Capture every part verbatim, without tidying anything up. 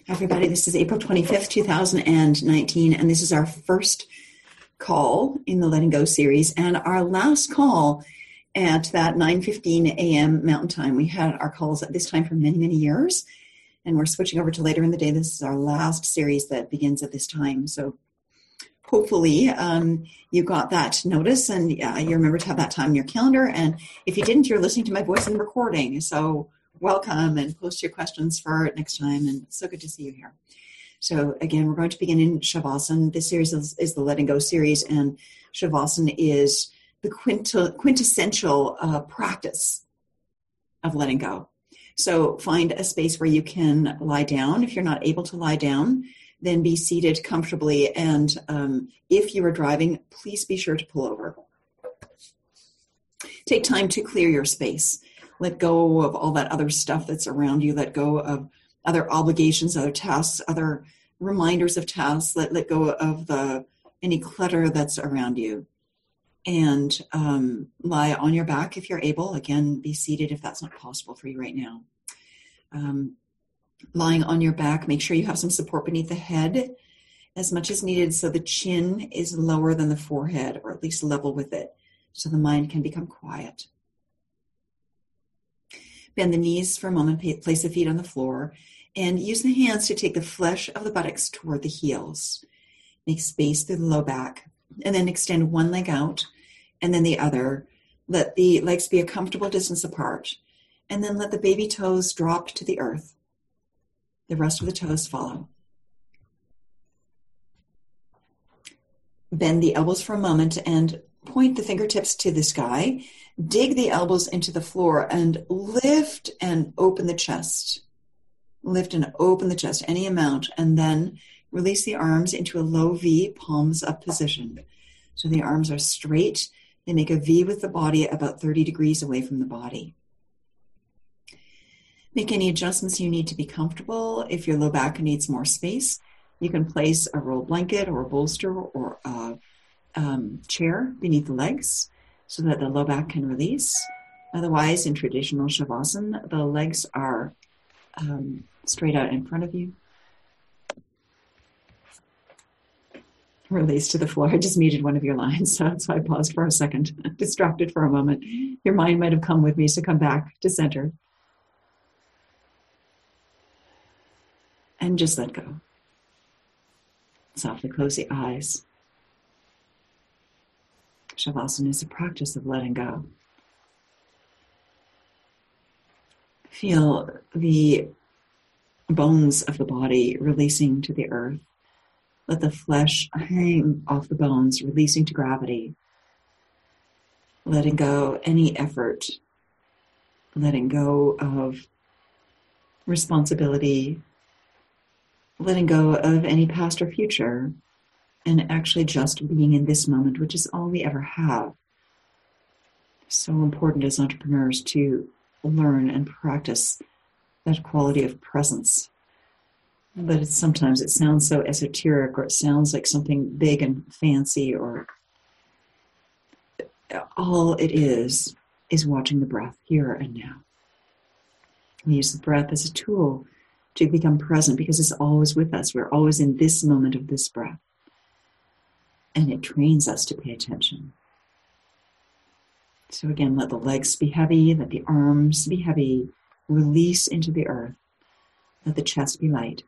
Everybody, this is April twenty-fifth, two thousand nineteen, and this is our first call in the Letting Go series, and our last call at that nine fifteen a.m. Mountain Time. We had our calls at this time for many, many years, and we're switching over to later in the day. This is our last series that begins at this time, so hopefully um, you got that notice, and uh, you remember to have that time in your calendar, and if you didn't, you're listening to my voice in the recording, so welcome and post your questions for next time, and it's so good to see you here. So again, we're going to begin in Shavasana. This series is, is the Letting Go series, and Shavasana is the quint- quintessential uh, practice of letting go. So find a space where you can lie down. If you're not able to lie down, then be seated comfortably, and um, if you are driving, please be sure to pull over. Take time to clear your space. Let go of all that other stuff that's around you. Let go of other obligations, other tasks, other reminders of tasks. Let, let go of the any clutter that's around you. And um, lie on your back if you're able. Again, be seated if that's not possible for you right now. Um, lying on your back, make sure you have some support beneath the head as much as needed so the chin is lower than the forehead, or at least level with it, so the mind can become quiet. Bend the knees for a moment, place the feet on the floor, and use the hands to take the flesh of the buttocks toward the heels. Make space through the low back, and then extend one leg out, and then the other. Let the legs be a comfortable distance apart, and then let the baby toes drop to the earth. The rest of the toes follow. Bend the elbows for a moment and point the fingertips to the sky. Dig the elbows into the floor and lift and open the chest. Lift and open the chest, any amount, and then release the arms into a low V, palms up position. So the arms are straight. They make a V with the body about thirty degrees away from the body. Make any adjustments you need to be comfortable. If your low back needs more space, you can place a rolled blanket or a bolster or a um, chair beneath the legs so that the low back can release. Otherwise, in traditional Shavasana, the legs are um, straight out in front of you. Release to the floor. I just muted one of your lines, so that's why I paused for a second. Distracted for a moment. Your mind might have come with me, so come back to center. And just let go. Softly close the eyes. Shavasana is a practice of letting go. Feel the bones of the body releasing to the earth. Let the flesh hang off the bones, releasing to gravity. Letting go any effort. Letting go of responsibility. Letting go of any past or future, and actually just being in this moment, which is all we ever have. So important as entrepreneurs to learn and practice that quality of presence. But it's, sometimes it sounds so esoteric, or it sounds like something big and fancy, or all it is is watching the breath here and now. We use the breath as a tool to become present because it's always with us. We're always in this moment of this breath. And it trains us to pay attention. So again, let the legs be heavy, let the arms be heavy, release into the earth, let the chest be light.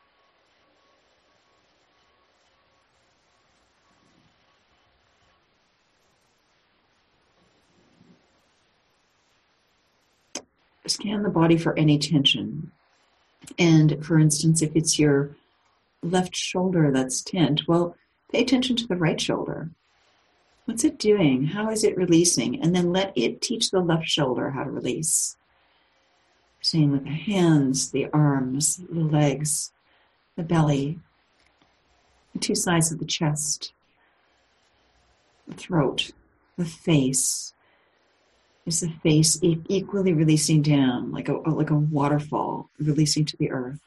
Scan the body for any tension. And for instance, if it's your left shoulder that's tense, well, pay attention to the right shoulder. What's it doing? How is it releasing? And then let it teach the left shoulder how to release. Same with the hands, the arms, the legs, the belly, the two sides of the chest, the throat, the face. Is the face equally releasing down like a like a waterfall, releasing to the earth?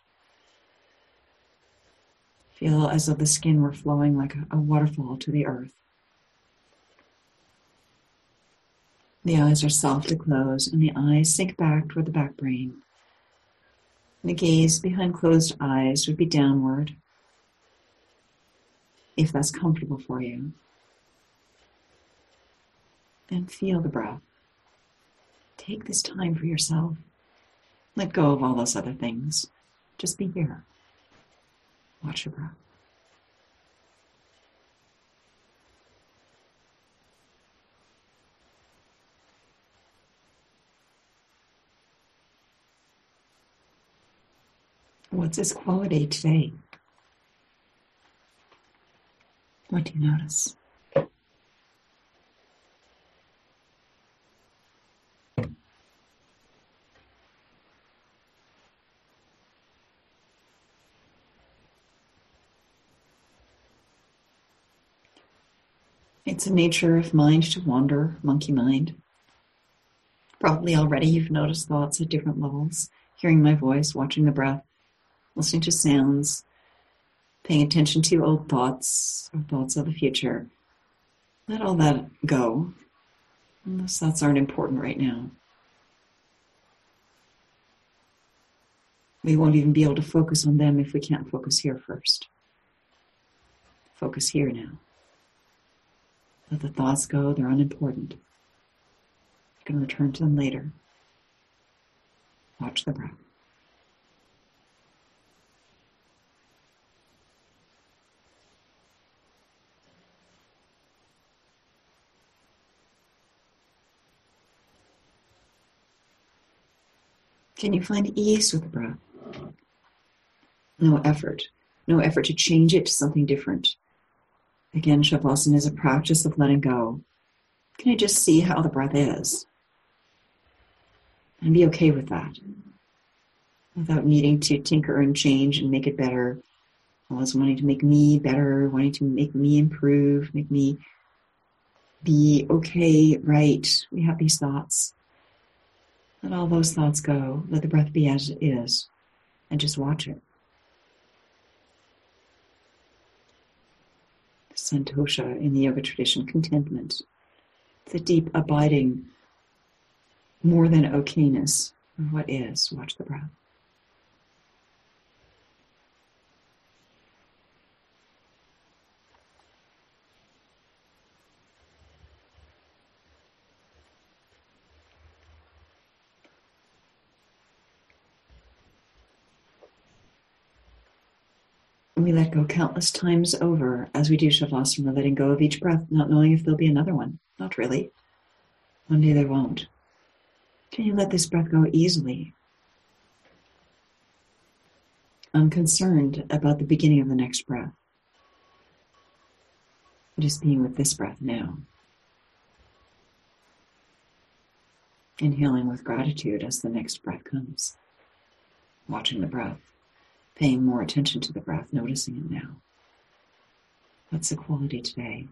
Feel as though the skin were flowing like a, a waterfall to the earth. The eyes are softly closed, and the eyes sink back toward the back brain. The gaze behind closed eyes would be downward, if that's comfortable for you. And feel the breath. Take this time for yourself. Let go of all those other things. Just be here. Watch your breath. What's its quality today? What do you notice? It's a nature of mind to wander, monkey mind. Probably already you've noticed thoughts at different levels, hearing my voice, watching the breath, listening to sounds, paying attention to old thoughts or thoughts of the future. Let all that go. Those thoughts aren't important right now. We won't even be able to focus on them if we can't focus here first. Focus here now. Let the thoughts go, they're unimportant. You can return to them later. Watch the breath. Can you find ease with the breath? No effort. No effort to change it to something different. Again, Shavasana is a practice of letting go. Can I just see how the breath is? And be okay with that. Without needing to tinker and change and make it better. Always wanting to make me better, wanting to make me improve, make me be okay, right. We have these thoughts. Let all those thoughts go. Let the breath be as it is. And just watch it. Santosha in the yoga tradition, contentment. The deep abiding, more than okayness of what is. Watch the breath. We let go countless times over as we do Shavasana, letting go of each breath, not knowing if there'll be another one. Not really. One day there won't. Can you let this breath go easily? Unconcerned about the beginning of the next breath. Just being with this breath now. Inhaling with gratitude as the next breath comes. Watching the breath. Paying more attention to the breath, noticing it now. What's the quality today?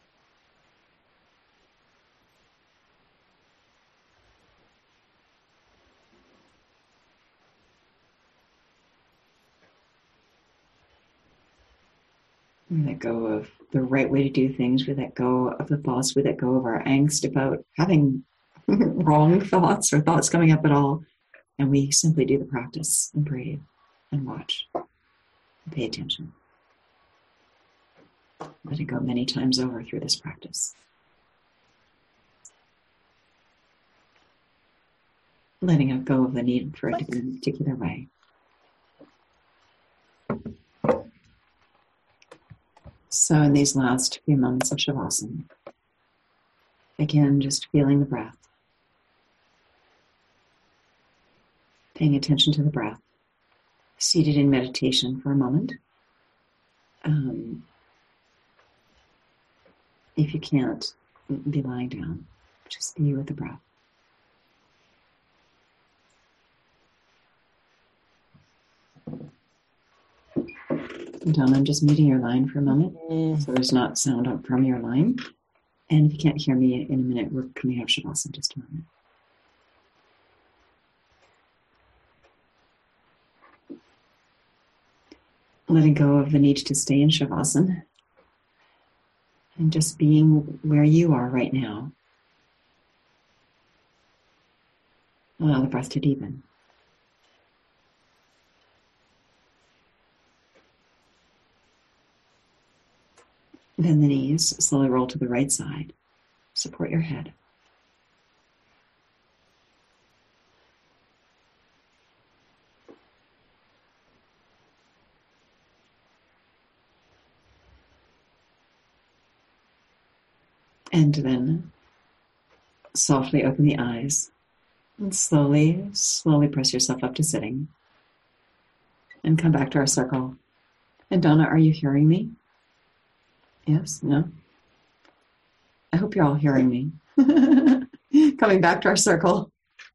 We let go of the right way to do things. We let go of the thoughts. We let go of our angst about having wrong thoughts or thoughts coming up at all. And we simply do the practice and breathe and watch and pay attention. Let it go many times over through this practice. Letting go of the need for it to be in a particular way. So in these last few moments of Shavasana, again, just feeling the breath. Paying attention to the breath. Seated in meditation for a moment. Um, if you can't, be lying down. Just be with the breath. Donna, I'm just muting your line for a moment, mm. so there's not sound up from your line. And if you can't hear me in a minute, we're coming out of Shavasana in just a moment. Letting go of the need to stay in Shavasana and just being where you are right now. Allow the breath to deepen. Bend the knees, slowly roll to the right side. Support your head. And then softly open the eyes and slowly, slowly press yourself up to sitting and come back to our circle. And Donna, are you hearing me? Yes? No? I hope you're all hearing me. Coming back to our circle.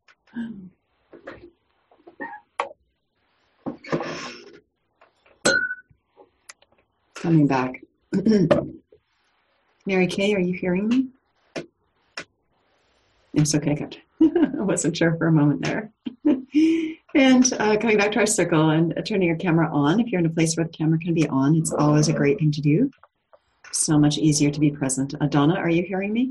Coming back. Mary Kay, are you hearing me? Yes, okay, good. I wasn't sure for a moment there. And uh, coming back to our circle and uh, turning your camera on. If you're in a place where the camera can be on, it's always a great thing to do. So much easier to be present. Uh, Donna, are you hearing me?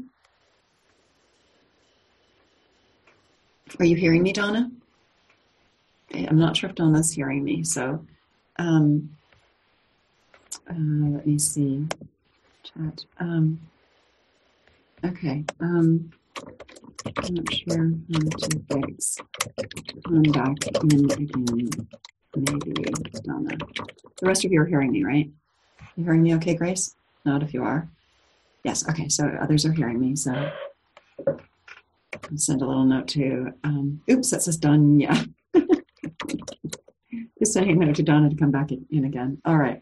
Are you hearing me, Donna? Okay, I'm not sure if Donna's hearing me. So um, uh, let me see. Chat. Um, okay. Um, I'm not sure how to fix. Come back in again. Maybe Donna. The rest of you are hearing me, right? You hearing me okay, Grace? Not if you are. Yes, okay, so others are hearing me, so I'll send a little note to, um, oops, that says done, yeah. Just sending a note to Donna to come back in again. All right.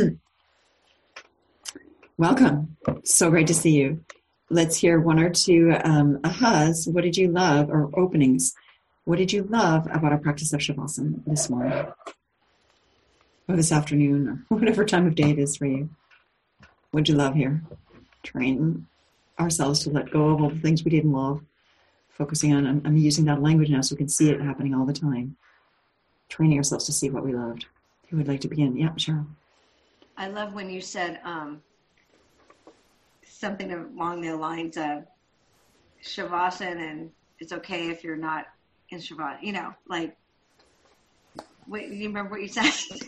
Welcome. So great to see you. Let's hear one or two um, ahas. What did you love, or openings? What did you love about our practice of Shavasana this morning? Or this afternoon, or whatever time of day it is for you? What did you love here? Train ourselves to let go of all the things we didn't love. Focusing on, I'm, I'm using that language now so we can see it happening all the time. Training ourselves to see what we loved. Who would like to begin? Yeah, Cheryl. I love when you said um, something along the lines of Shavasana, and it's okay if you're not in Shavasana. You know, like, wait, you remember what you said?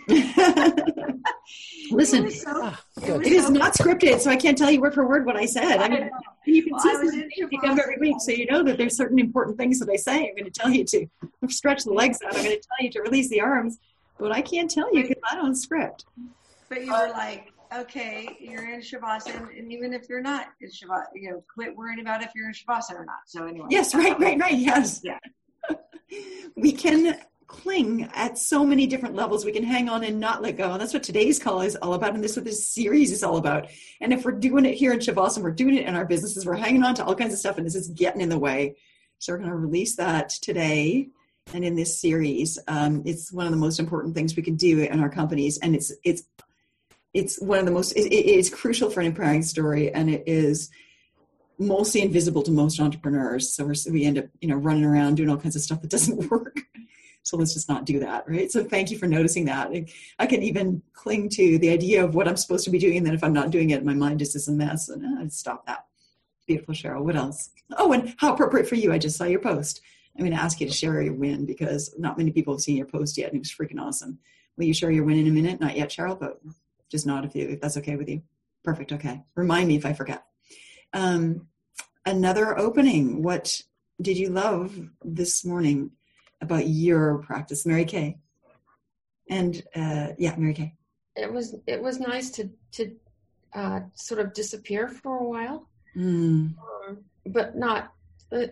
Listen, it, so, oh, it, it is so not scripted, so I can't tell you word for word what I said. I mean, you can well, see I was some you come every week, so you know that there's certain important things that I say. I'm going to tell you to stretch the legs out. I'm going to tell you to release the arms, but I can't tell you because I don't script. But you were like, okay, you're in Shavasana, and even if you're not in Shavasana, you know, quit worrying about if you're in Shavasana or not. So anyway. Yes, right, right, right. Yes. Yeah. We can cling at so many different levels. We can hang on and not let go. And that's what today's call is all about. And this is what this series is all about. And if we're doing it here in Shavasana, we're doing it in our businesses, we're hanging on to all kinds of stuff, and this is getting in the way. So we're going to release that today. And in this series, um, it's one of the most important things we can do in our companies. And it's, it's, it's one of the most, it, it is crucial for an empowering story. And it is mostly invisible to most entrepreneurs. So we're, we end up, you know, running around doing all kinds of stuff that doesn't work. So let's just not do that, right? So thank you for noticing that. I can even cling to the idea of what I'm supposed to be doing, and then if I'm not doing it, my mind just is a mess, and I stop that. Beautiful, Cheryl. What else? Oh, and how appropriate for you. I just saw your post. I'm going to ask you to share your win because not many people have seen your post yet, and it was freaking awesome. Will you share your win in a minute? Not yet, Cheryl, but just nod if you, if that's okay with you. Perfect, okay. Remind me if I forget. Um, another opening. What did you love this morning about your practice, Mary Kay? And uh, yeah, Mary Kay. It was it was nice to to uh, sort of disappear for a while, mm. um, but not. Uh,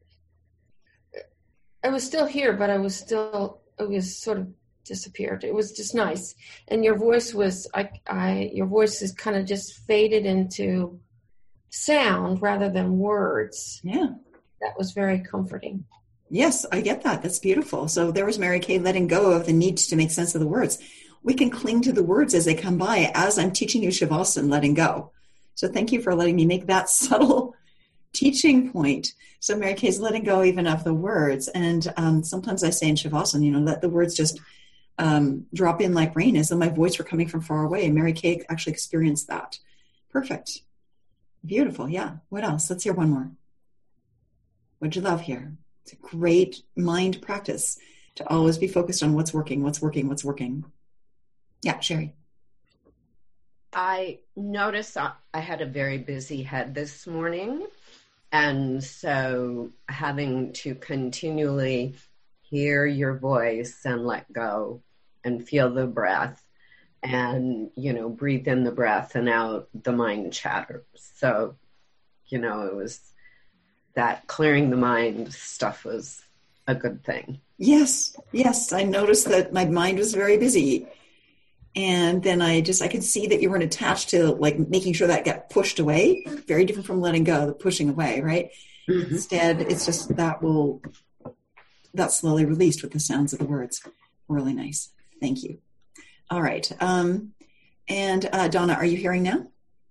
I was still here, but I was still. It was sort of disappeared. It was just nice, and your voice was. I I your voice is kind of just faded into sound rather than words. Yeah, that was very comforting. Yes, I get that. That's beautiful. So there was Mary Kay letting go of the need to make sense of the words. We can cling to the words as they come by as I'm teaching you Shavasana, letting go. So thank you for letting me make that subtle teaching point. So Mary Kay's letting go even of the words. And um, sometimes I say in Shavasana, you know, let the words just um, drop in like rain as though my voice were coming from far away. And Mary Kay actually experienced that. Perfect. Beautiful. Yeah. What else? Let's hear one more. What'd you love here? It's a great mind practice to always be focused on what's working, what's working, what's working. Yeah, Sherry. I noticed I had a very busy head this morning, and so having to continually hear your voice and let go and feel the breath and, you know, breathe in the breath and out the mind chatter. So, you know, it was that clearing the mind stuff was a good thing. Yes, yes. I noticed that my mind was very busy. And then I just, I could see that you weren't attached to like making sure that got pushed away. Very different from letting go, the pushing away, right? Mm-hmm. Instead, it's just that will, that's slowly released with the sounds of the words. Really nice. Thank you. All right. Um, and uh, Donna, are you hearing now?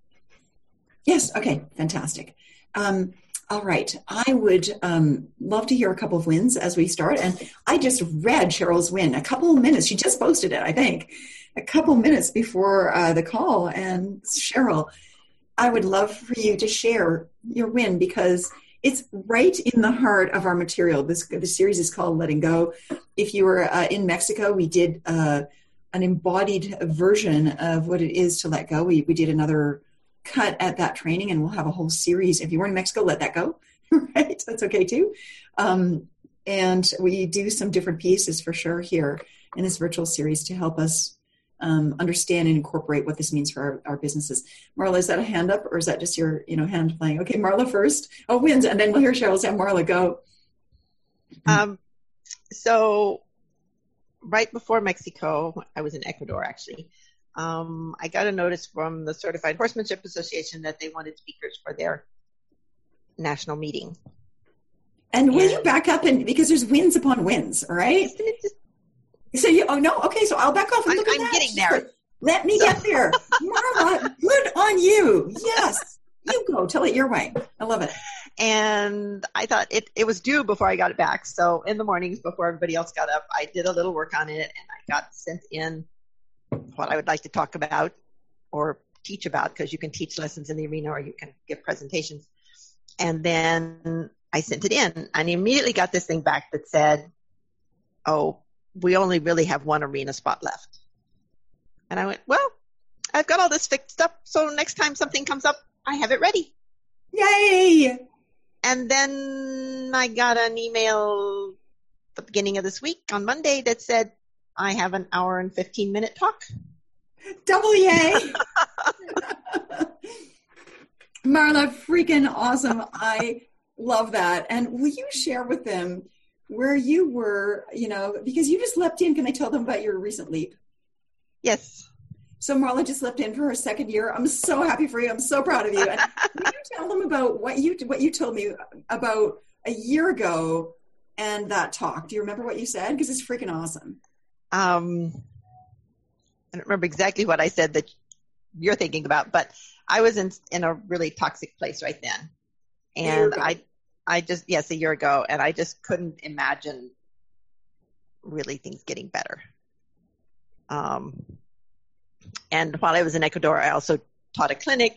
Yes. Okay. Fantastic. Um, all right. I would um, love to hear a couple of wins as we start. And I just read Cheryl's win a couple of minutes. She just posted it, I think. A couple minutes before uh, the call. And Cheryl, I would love for you to share your win because it's right in the heart of our material. This the series is called Letting Go. If you were uh, in Mexico, we did uh, an embodied version of what it is to let go. We we did another cut at that training, and we'll have a whole series. If you were in Mexico, let that go. Right? That's okay too. Um, and we do some different pieces for sure here in this virtual series to help us Um, understand and incorporate what this means for our, our businesses. Marla, is that a hand up or is that just your, you know, hand playing? Okay, Marla first. Oh, wins, and then we'll hear Cheryl say, Marla, go. Um, so right before Mexico, I was in Ecuador actually. Um, I got a notice from the Certified Horsemanship Association that they wanted speakers for their national meeting. And will and, you back up and because there's wins upon wins, all right? Just, So you, oh no, okay, so I'll back off and I'm, look at I'm that. getting there. Let me so. get there. Marla, good on you. Yes, you go. Tell it your way. I love it. And I thought it, it was due before I got it back. So in the mornings before everybody else got up, I did a little work on it and I got sent in what I would like to talk about or teach about because you can teach lessons in the arena or you can give presentations. And then I sent it in and immediately got this thing back that said, oh, we only really have one arena spot left. And I went, well, I've got all this fixed up, so next time something comes up, I have it ready. Yay! And then I got an email at the beginning of this week on Monday that said, I have an hour and fifteen minute talk. Double yay! Marla, freaking awesome. I love that. And will you share with them where you were, you know, because you just leapt in. Can I tell them about your recent leap? Yes. So Marla just leapt in for her second year. I'm so happy for you. I'm so proud of you. And can you tell them about what you what you told me about a year ago and that talk? Do you remember what you said? Because it's freaking awesome. Um, I don't remember exactly what I said that you're thinking about, but I was in in a really toxic place right then, and I. I just, yes, a year ago, and I just couldn't imagine really things getting better. Um, and while I was in Ecuador, I also taught a clinic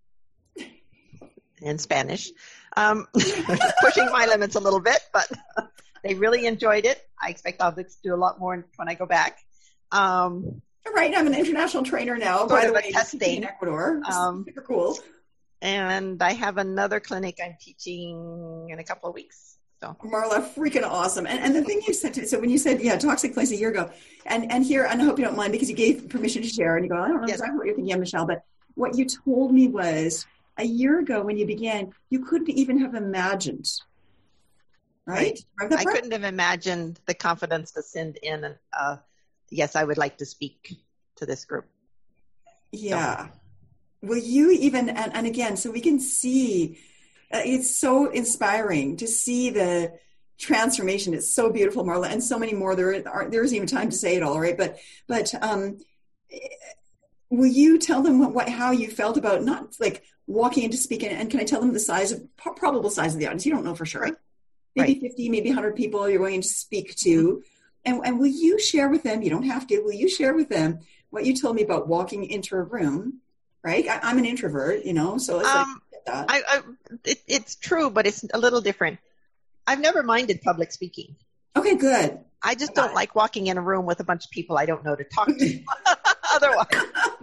in Spanish, um, pushing my limits a little bit, but they really enjoyed it. I expect I'll do a lot more when I go back. Um, right, I'm an international trainer now, by the way, in Ecuador. Um, super cool. And I have another clinic I'm teaching in a couple of weeks. So Marla, freaking awesome. And and the thing you said to me, so when you said, yeah, toxic place a year ago, and, and here, and I hope you don't mind because you gave permission to share, and you go, I don't know yes. exactly what you're thinking of, Michelle, but what you told me was a year ago when you began, you couldn't even have imagined, right? right. I couldn't have imagined the confidence to send in, an, uh, yes, I would like to speak to this group. Yeah. So. Will you even, and, and again, so we can see, uh, it's so inspiring to see the transformation. It's so beautiful, Marla, and so many more. There aren't, there isn't even time to say it all, right? But, but um, will you tell them what, what, how you felt about not like walking into speaking, and can I tell them the size of, probable size of the audience? You don't know for sure. Right. Maybe right. fifty, maybe one hundred people you're going to speak to. And, and will you share with them, you don't have to, will you share with them what you told me about walking into a room? Right? I, I'm an introvert, you know, so let's um, get that. I, I, it, it's true, but it's a little different. I've never minded public speaking. Okay, good. I just I don't it. like walking in a room with a bunch of people I don't know to talk to. Otherwise.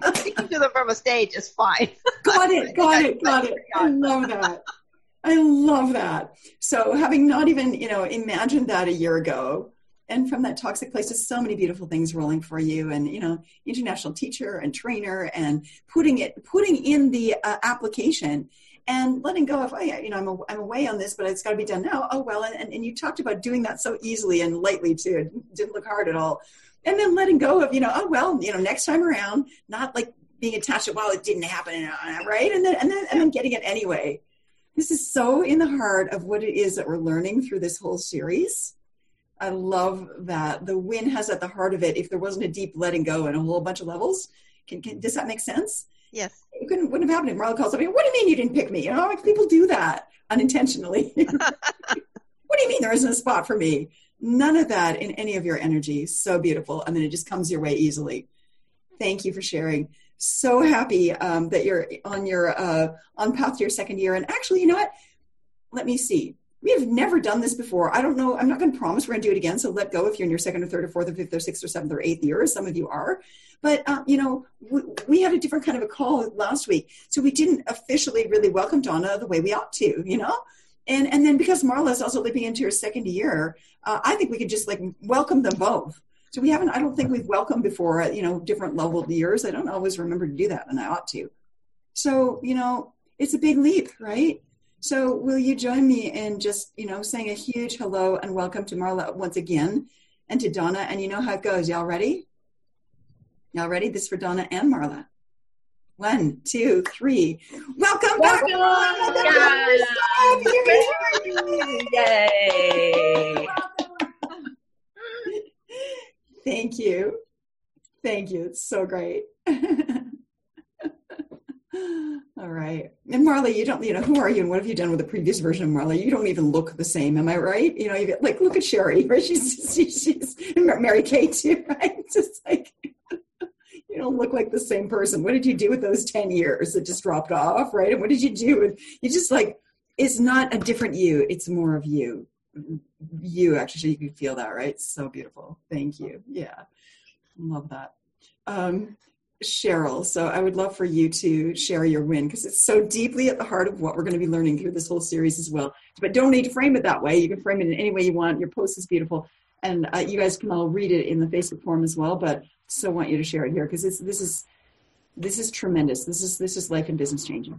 Speaking to them from a stage is fine. Got it, got it, got it. I love that. I love that. So having not even, you know, imagined that a year ago, and from that toxic place, there's so many beautiful things rolling for you, and, you know, international teacher and trainer, and putting it, putting in the uh, application and letting go of, oh yeah, you know, I'm, a, I'm away on this, but it's got to be done now. Oh, well. And, and you talked about doing that so easily and lightly too. It didn't look hard at all. And then letting go of, you know, oh, well, you know, next time around, not like being attached to, well, it didn't happen. Right. And then, and then, and then getting it anyway. This is so in the heart of what it is that we're learning through this whole series. I love that. The win has at the heart of it, if there wasn't a deep letting go and a whole bunch of levels. Can, can, does that make sense? Yes. It couldn't, wouldn't have happened if Marla calls up. What do you mean you didn't pick me? You know, like people do that unintentionally. What do you mean there isn't a spot for me? None of that in any of your energy. So beautiful. And then it just comes your way easily. Thank you for sharing. So happy um, that you're on your uh, on path to your second year. And actually, you know what? Let me see. We have never done this before. I don't know. I'm not going to promise we're going to do it again. So let go if you're in your second or third or fourth or fifth or sixth or seventh or eighth year, as some of you are. But, um, you know, we, we had a different kind of a call last week. So we didn't officially really welcome Donna the way we ought to, you know? And and then because Marla's also leaping into her second year, uh, I think we could just like welcome them both. So we haven't, I don't think we've welcomed before, you know, different level years. I don't always remember to do that, and I ought to. So, you know, it's a big leap, right? So will you join me in just, you know, saying a huge hello and welcome to Marla once again, and to Donna. And you know how it goes. Y'all ready? Y'all ready? This is for Donna and Marla. One, two, three. Welcome, Welcome back, Marla. Yay! Thank you. Thank you. It's so great. All right. And Marla, you don't, you know, who are you and what have you done with the previous version of Marla? You don't even look the same. Am I right? You know, you get, like, look at Sherry, right? She's, she's, she's Mary Kay too, right? It's just like, you don't look like the same person. What did you do with those ten years that just dropped off, right? And what did you do with, you just like, it's not a different you. It's more of you. You actually, so you can feel that, right? So beautiful. Thank you. Yeah. Love that. Um, Cheryl, so I would love for you to share your win, because it's so deeply at the heart of what we're going to be learning through this whole series as well. But don't need to frame it that way. You can frame it in any way you want. Your post is beautiful. And uh, you guys can all read it in the Facebook forum as well, but so want you to share it here, because this this is this is tremendous. This is this is life and business changing.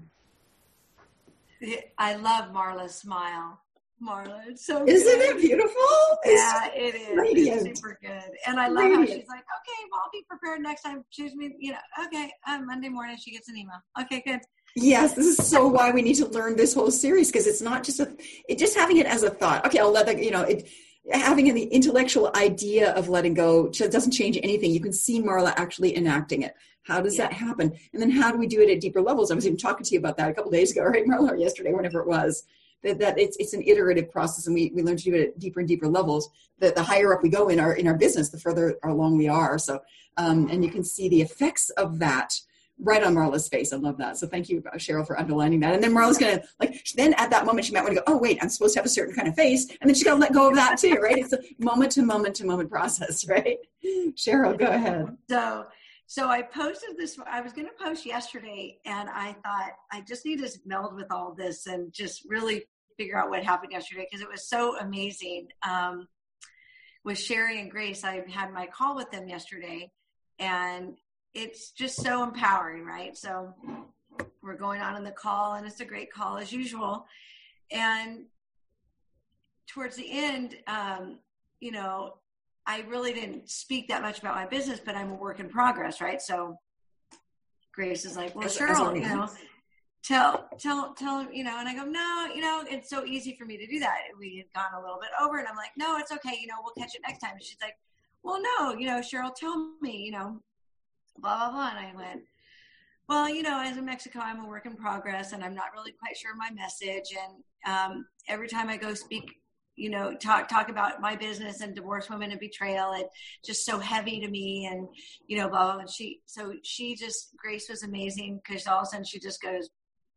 I love Marla's smile. Marla, it's so Isn't good. it beautiful? Yeah, it is. Radiant. It's super good. And I love Radiant. how she's like, okay, well, I'll be prepared next time. Choose me, you know, okay, um, Monday morning she gets an email. Okay, good. Yes, this is so why we need to learn this whole series, because it's not just a, it just having it as a thought. Okay, I'll let that, you know, it, having the intellectual idea of letting go doesn't change anything. You can see Marla actually enacting it. How does Yeah. that happen? And then how do we do it at deeper levels? I was even talking to you about that a couple of days ago, right, Marla, or yesterday, whenever it was. That, that it's it's an iterative process, and we, we learn to do it at deeper and deeper levels. The, the higher up we go in our in our business, the further along we are. So, um, and you can see the effects of that right on Marla's face. I love that. So thank you, Cheryl, for underlining that. And then Marla's going to, like, then at that moment, she might want to go, oh, wait, I'm supposed to have a certain kind of face. And then she's going to let go of that too, right? It's a moment to moment to moment process, right? Cheryl, go ahead. So, so I posted this, I was going to post yesterday, and I thought I just need to meld with all this and just really figure out what happened yesterday, because it was so amazing. Um, with Sherry and Grace, I had my call with them yesterday, and it's just so empowering, right? So we're going on in the call, and it's a great call as usual. And towards the end, um, you know, I really didn't speak that much about my business, but I'm a work in progress, right? So Grace is like, well, As- Cheryl, as you know, tell, tell, tell, you know, and I go, no, you know, it's so easy for me to do that. We had gone a little bit over, and I'm like, no, it's okay. You know, we'll catch it next time. And she's like, well, no, you know, Cheryl, tell me, you know, blah, blah, blah. And I went, well, you know, as in Mexico, I'm a work in progress, and I'm not really quite sure my message. And um, every time I go speak, you know, talk talk about my business and divorced women and betrayal, it's just so heavy to me, and, you know, blah, blah. And she, so she just, Grace was amazing, because all of a sudden she just goes,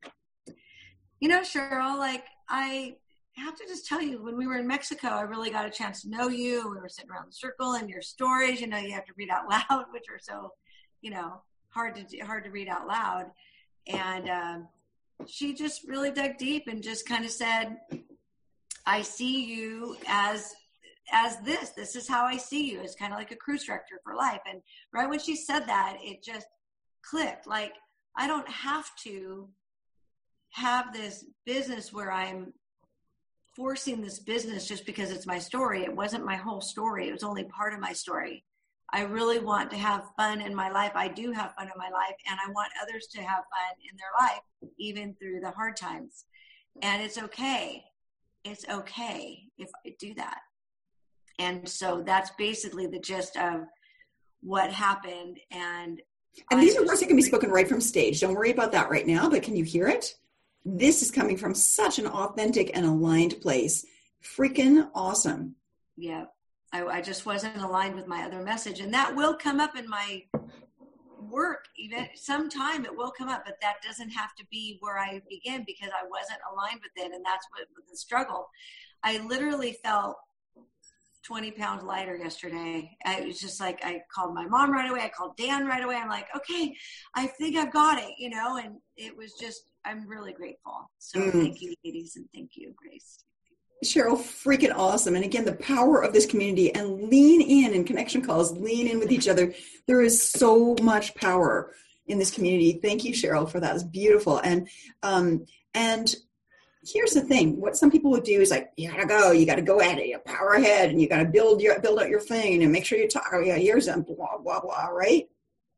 you know, Cheryl, like, I have to just tell you, when we were in Mexico, I really got a chance to know you. We were sitting around the circle, and your stories, you know, you have to read out loud, which are so, you know, hard to hard to read out loud. And um, she just really dug deep and just kind of said, I see you as as this. This is how I see you. It's kind of like a cruise director for life. And right when she said that, it just clicked. Like, I don't have to have this business where I'm forcing this business just because it's my story. It wasn't my whole story. It was only part of my story. I really want to have fun in my life. I do have fun in my life, and I want others to have fun in their life, even through the hard times. And it's okay. It's okay if I do that. And so that's basically the gist of what happened. And And these are words that can be spoken right from stage. Don't worry about that right now, but can you hear it? This is coming from such an authentic and aligned place. Freaking awesome. Yeah. I, I just wasn't aligned with my other message. And that will come up in my work. Even sometime it will come up, but that doesn't have to be where I begin because I wasn't aligned with it. And that's what was the struggle. I literally felt twenty pounds lighter yesterday. I was just like, I called my mom right away. I called Dan right away. I'm like, okay, I think I've got it, you know, and it was just, I'm really grateful. So mm. thank you, ladies. And thank you, Grace. Cheryl, freaking awesome. And again, the power of this community and lean in and connection calls, lean in with each other. There is so much power in this community. Thank you, Cheryl, for that. It's beautiful. And, um, and here's the thing. What some people would do is like, you gotta go, you gotta go at it, you power ahead, and you gotta build your, build out your thing and make sure you talk, oh yeah, here's them, blah, blah, blah, right?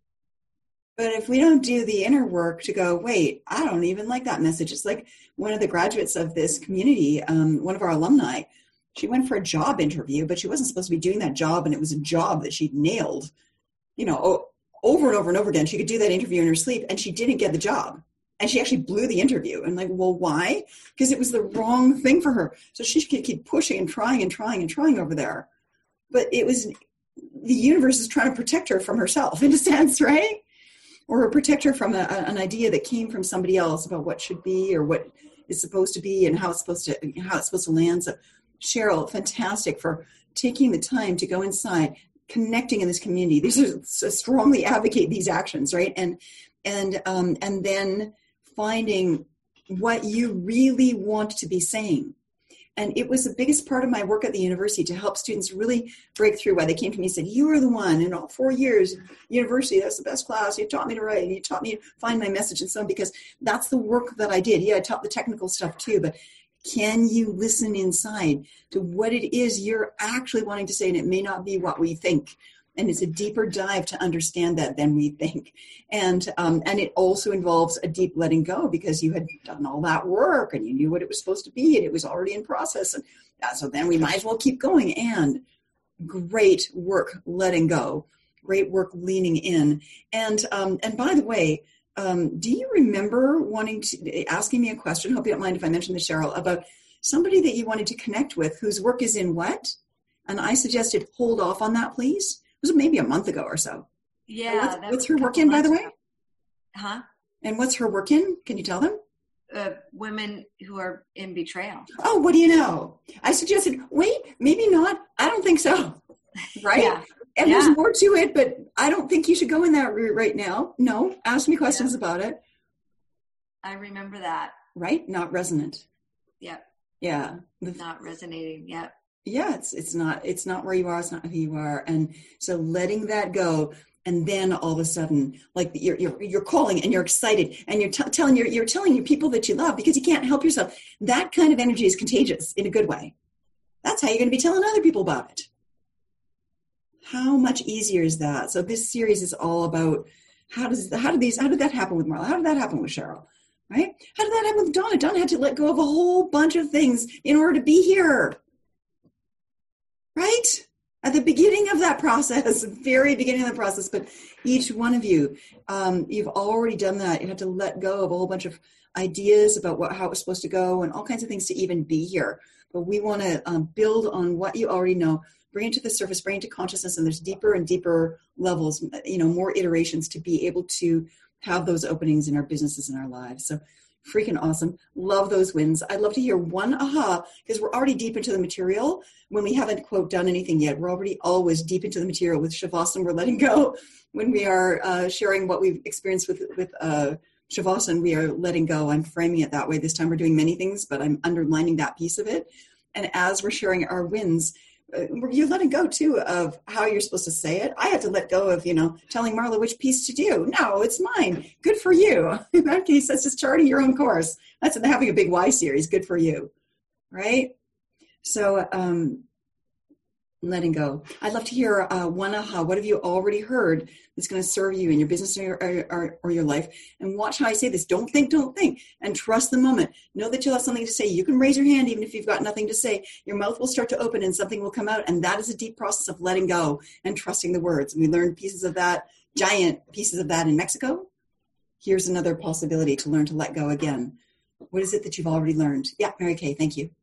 But if we don't do the inner work to go, wait, I don't even like that message. It's like one of the graduates of this community, um, one of our alumni, she went for a job interview, but she wasn't supposed to be doing that job. And it was a job that she'd nailed, you know, over and over and over again. She could do that interview in her sleep and she didn't get the job. And she actually blew the interview. And like, well, why? Because it was the wrong thing for her. So she could keep pushing and trying and trying and trying over there. But it was, the universe is trying to protect her from herself in a sense, right? Or protect her from a, an idea that came from somebody else about what should be or what is supposed to be and how it's supposed to how it's supposed to land. So Cheryl, fantastic for taking the time to go inside, connecting in this community. These are so strongly advocate these actions, right? And and um, and then finding what you really want to be saying. And it was the biggest part of my work at the university to help students really break through. Why they came to me and said, you were the one in all four years, university, that's the best class. You taught me to write and you taught me to find my message and so on, because that's the work that I did. Yeah, I taught the technical stuff too, but can you listen inside to what it is you're actually wanting to say? And it may not be what we think. And it's a deeper dive to understand that than we think. And um, and it also involves a deep letting go because you had done all that work and you knew what it was supposed to be and it was already in process. And uh, so then we might as well keep going. And great work letting go. Great work leaning in. And um, and by the way, um, do you remember wanting to asking me a question? Hope you don't mind if I mention this, Cheryl, about somebody that you wanted to connect with whose work is in what? And I suggested hold off on that, please. It was maybe a month ago or so. Yeah. What's, what's her work in, by the way? Ago. Huh? And what's her work in? Can you tell them? Uh, women who are in betrayal. Oh, what do you know? I suggested, wait, maybe not. I don't think so. Right? Yeah. And yeah. there's more to it, but I don't think you should go in that route right now. No, ask me questions yeah. about it. I remember that. Right? Not resonant. Yep. Yeah. Not resonating. Yep. Yeah, it's it's not it's not where you are, it's not who you are. And so letting that go, and then all of a sudden, like you're you're you're calling and you're excited and you're t- telling you're you're telling your people that you love because you can't help yourself. That kind of energy is contagious in a good way. That's how you're going to be telling other people about it. How much easier is that? So this series is all about how does how did these how did that happen with Marla? How did that happen with Cheryl? Right? How did that happen with Donna? Donna had to let go of a whole bunch of things in order to be here. Right? At the beginning of that process, very beginning of the process, but each one of you, um, you've already done that. You had to let go of a whole bunch of ideas about what, how it was supposed to go and all kinds of things to even be here. But we want to um, build on what you already know, bring it to the surface, bring it to consciousness, and there's deeper and deeper levels, you know, more iterations to be able to have those openings in our businesses and our lives. So Freaking awesome. Love those wins. I'd love to hear one aha, because we're already deep into the material. When we haven't, quote, done anything yet, we're already always deep into the material. With Shavasana, we're letting go. When we are uh, sharing what we've experienced with, with uh, Shavasana, we are letting go. I'm framing it that way. This time we're doing many things, but I'm underlining that piece of it. And as we're sharing our wins, uh, you're letting go, too, of how you're supposed to say it. I had to let go of, you know, telling Marla which piece to do. No, it's mine. Good for you. In that case, that's just charting your own course. That's having a big why series. Good for you. Right? So, um, letting go. I'd love to hear uh, one aha. What have you already heard that's going to serve you in your business or, or, or, or your life? And watch how I say this. Don't think, don't think. And trust the moment. Know that you'll have something to say. You can raise your hand even if you've got nothing to say. Your mouth will start to open and something will come out. And that is a deep process of letting go and trusting the words. And we learned pieces of that, giant pieces of that in Mexico. Here's another possibility to learn to let go again. What is it that you've already learned? Yeah, Mary Kay, thank you.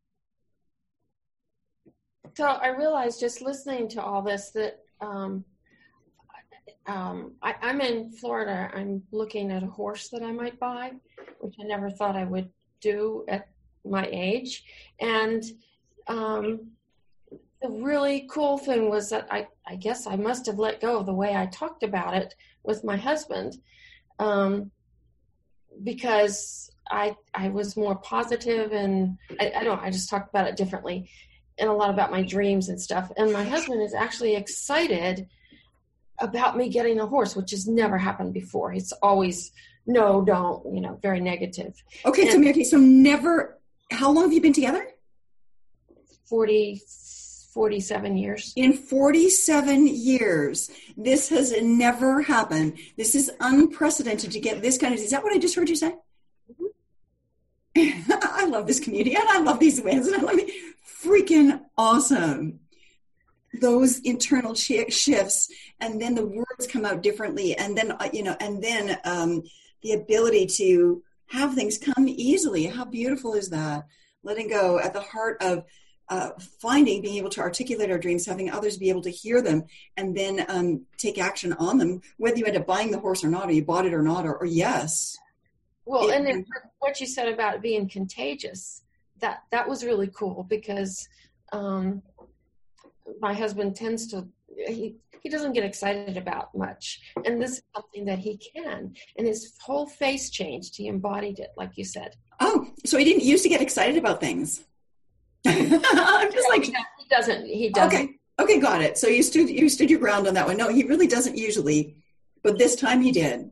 So I realized just listening to all this that um, um, I, I'm in Florida. I'm looking at a horse that I might buy, which I never thought I would do at my age. And um, the really cool thing was that I, I guess I must have let go of the way I talked about it with my husband, um, because I I was more positive, and I, I don't know, I just talked about it differently. And a lot about my dreams and stuff. And my husband is actually excited about me getting a horse, which has never happened before. It's always, no, don't, you know, very negative. Okay, and so Mary Kay, so never, how long have you been together? forty, forty-seven years. In forty-seven years, this has never happened. This is unprecedented to get this kind of, is that what I just heard you say? Mm-hmm. I love this community, and I love these wins, and I love it. Freaking awesome. Those internal sh- shifts, and then the words come out differently, and then, uh, you know, and then um, the ability to have things come easily. How beautiful is that? Letting go at the heart of uh, finding, being able to articulate our dreams, having others be able to hear them, and then um, take action on them, whether you end up buying the horse or not, or you bought it or not, or, or yes. Well, It, and then what you said about being contagious, that that was really cool, because um, my husband tends to, he, he doesn't get excited about much. And this is something that he can. And his whole face changed. He embodied it, like you said. Oh, so he didn't used to get excited about things. I'm just like, he doesn't, he doesn't. Okay, okay, got it. So you stood, you stood your ground on that one. No, he really doesn't usually, but this time he did.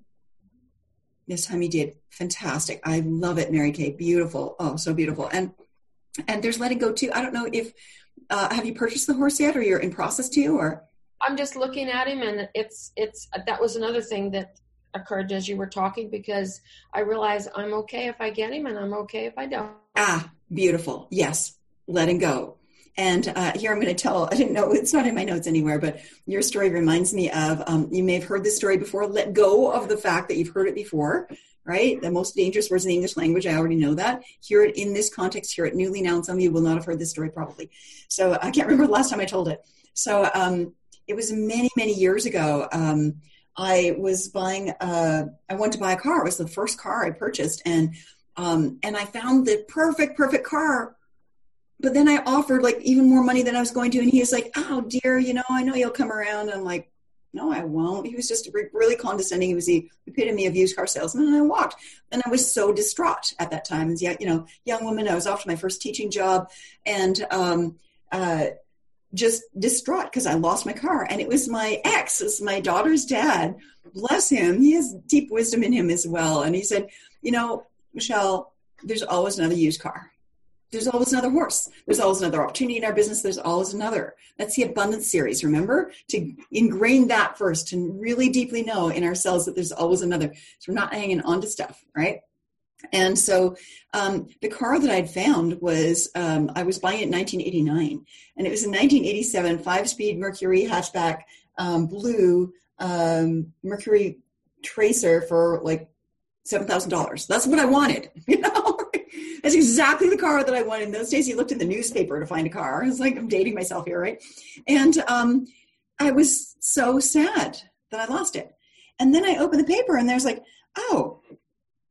This time he did. Fantastic. I love it, Mary Kay. Beautiful. Oh, so beautiful. And and there's letting go too. I don't know if, uh, have you purchased the horse yet, or you're in process to, or? I'm just looking at him, and it's, it's, that was another thing that occurred as you were talking, because I realized I'm okay if I get him, and I'm okay if I don't. Ah, beautiful. Yes. Letting go. And uh, here I'm going to tell, I didn't know, it's not in my notes anywhere, but your story reminds me of, um, you may have heard this story before. Let go of the fact that you've heard it before, right? The most dangerous words in the English language. I already know that. Hear it in this context, hear it newly now. And some of you will not have heard this story probably. So I can't remember the last time I told it. So um, it was many, many years ago. Um, I was buying, uh, I wanted to buy a car. It was the first car I purchased. And, um, and I found the perfect, perfect car. But then I offered like even more money than I was going to. And he was like, oh dear, you know, I know you'll come around. And I'm like, no, I won't. He was just re- really condescending. He was the epitome of used car salesman. And I walked, and I was so distraught at that time. As yet, you know, young woman, I was off to my first teaching job, and um, uh, just distraught because I lost my car. And it was my ex, it's my daughter's dad. Bless him. He has deep wisdom in him as well. And he said, you know, Michelle, there's always another used car. There's always another horse. There's always another opportunity in our business. There's always another. That's the abundance series. Remember to ingrain that first, to really deeply know in ourselves that there's always another. So we're not hanging on to stuff, right? And so um, the car that I'd found was, um, I was buying it in nineteen eighty-nine, and it was a nineteen eighty-seven five-speed Mercury hatchback, um, blue um, Mercury Tracer for like seven thousand dollars. That's what I wanted, you know? That's exactly the car that I wanted. In those days, you looked in the newspaper to find a car. It's like, I'm dating myself here, right? And um, I was so sad that I lost it. And then I opened the paper, and there's like, oh,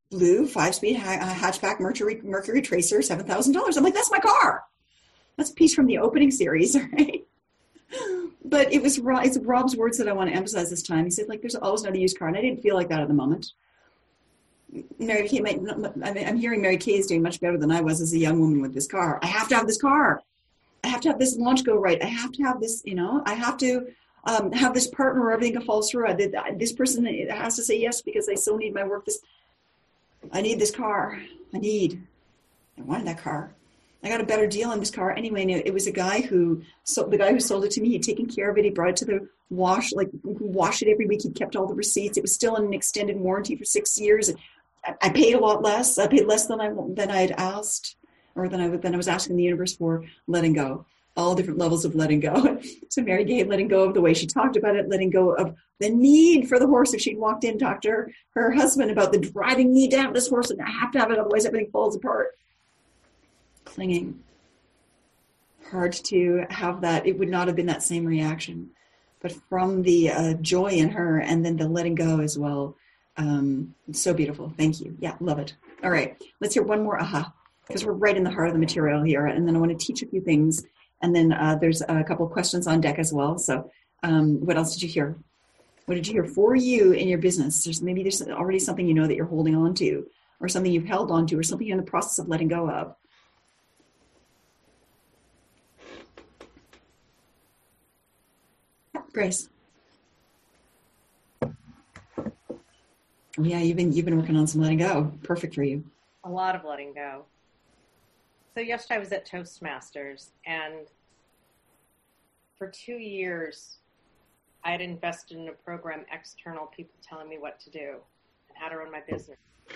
blue five-speed hatchback Mercury, Mercury Tracer, seven thousand dollars. I'm like, that's my car. That's a piece from the opening series, right? But it was it's Rob's words that I want to emphasize this time. He said, like, there's always another used car, and I didn't feel like that at the moment. Mary Kay might, I mean, I'm hearing Mary Kay is doing much better than I was as a young woman with this car. I have to have this car. I have to have this launch go right. I have to have this, you know, I have to um, have this partner or everything falls through. I, this person has to say yes because they so need my work. This, I need this car. I need, I wanted that car. I got a better deal on this car anyway. And it was a guy who, so the guy who sold it to me, he'd taken care of it. He brought it to the wash, like wash it every week. He kept all the receipts. It was still in an extended warranty for six years. I, I paid a lot less. I paid less than I than I had asked, or than I than I was asking the universe for. Letting go, all different levels of letting go. So Mary Kay, letting go of the way she talked about it, letting go of the need for the horse. If she'd walked in, talked to her, her husband about the driving need to have this horse, and I have to have it, otherwise everything falls apart. Clinging. Hard to have that. It would not have been that same reaction. But from the uh, joy in her and then the letting go as well. Um, so beautiful. Thank you. Yeah, love it. All right. Let's hear one more aha, because we're right in the heart of the material here. And then I want to teach a few things. And then uh, there's a couple of questions on deck as well. So um, what else did you hear? What did you hear for you in your business? There's maybe there's already something you know that you're holding on to, or something you've held on to, or something you're in the process of letting go of. Grace. Yeah, you've been you've been working on some letting go. Perfect for you. A lot of letting go. So yesterday I was at Toastmasters, and for two years I had invested in a program, external people telling me what to do and how to run my business.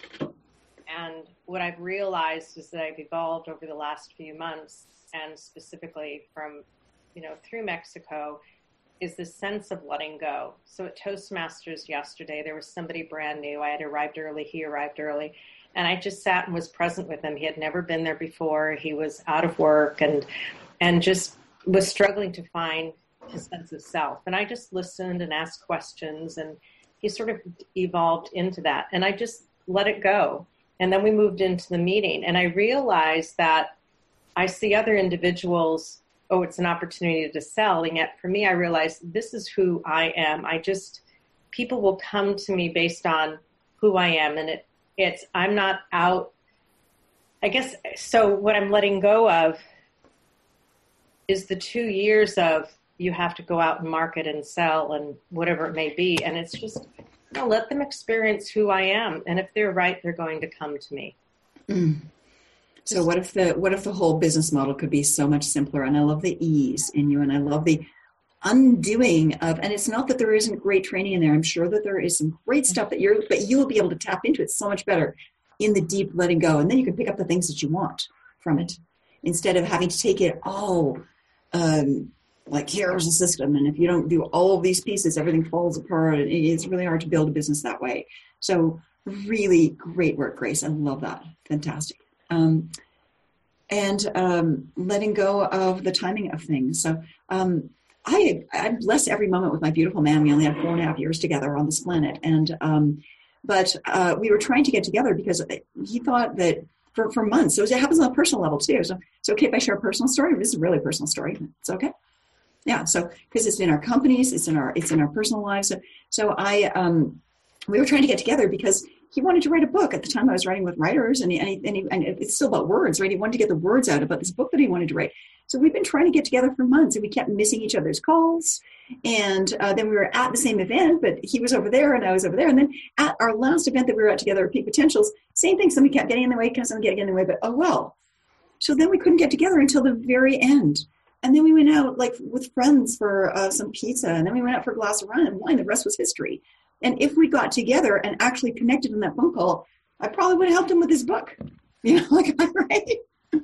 And what I've realized is that I've evolved over the last few months, and specifically from, you know, through Mexico, is this sense of letting go. So at Toastmasters yesterday, there was somebody brand new. I had arrived early. He arrived early. And I just sat and was present with him. He had never been there before. He was out of work and and just was struggling to find his sense of self. And I just listened and asked questions, and he sort of evolved into that. And I just let it go. And then we moved into the meeting. And I realized that I see other individuals, oh, it's an opportunity to sell. And yet for me, I realized this is who I am. I just, people will come to me based on who I am. And it, it's, I'm not out, I guess, so what I'm letting go of is the two years of you have to go out and market and sell and whatever it may be. And it's just, you know, let them experience who I am. And if they're right, they're going to come to me. Mm. So what if the what if the whole business model could be so much simpler? And I love the ease in you, and I love the undoing of, and it's not that there isn't great training in there. I'm sure that there is some great stuff that you're, but you will be able to tap into it so much better in the deep letting go. And then you can pick up the things that you want from it instead of having to take it all um, like here's a system. And if you don't do all of these pieces, everything falls apart. And it's really hard to build a business that way. So really great work, Grace. I love that. Fantastic. Um, and um, letting go of the timing of things. So um, I, I bless every moment with my beautiful man. We only had four and a half years together on this planet. And um, but uh, we were trying to get together because he thought that for, for months, so it happens on a personal level too. So it's okay if I share a personal story. This is a really personal story. It's okay. Yeah. So because it's in our companies, it's in our it's in our personal lives. So so I um, we were trying to get together because he wanted to write a book. At the time I was writing with writers, and, he, and, he, and, he, and it's still about words, right? He wanted to get the words out about this book that he wanted to write. So we've been trying to get together for months, and we kept missing each other's calls. And uh, then we were at the same event, but he was over there and I was over there. And then at our last event that we were at together, Peak Potentials, same thing. Somebody kept getting in the way, somebody kept getting in the way, but oh well. So then we couldn't get together until the very end. And then we went out like with friends for uh, some pizza, and then we went out for a glass of wine and wine. The rest was history. And if we got together and actually connected in that phone call, I probably would have helped him with his book. You know, like, right?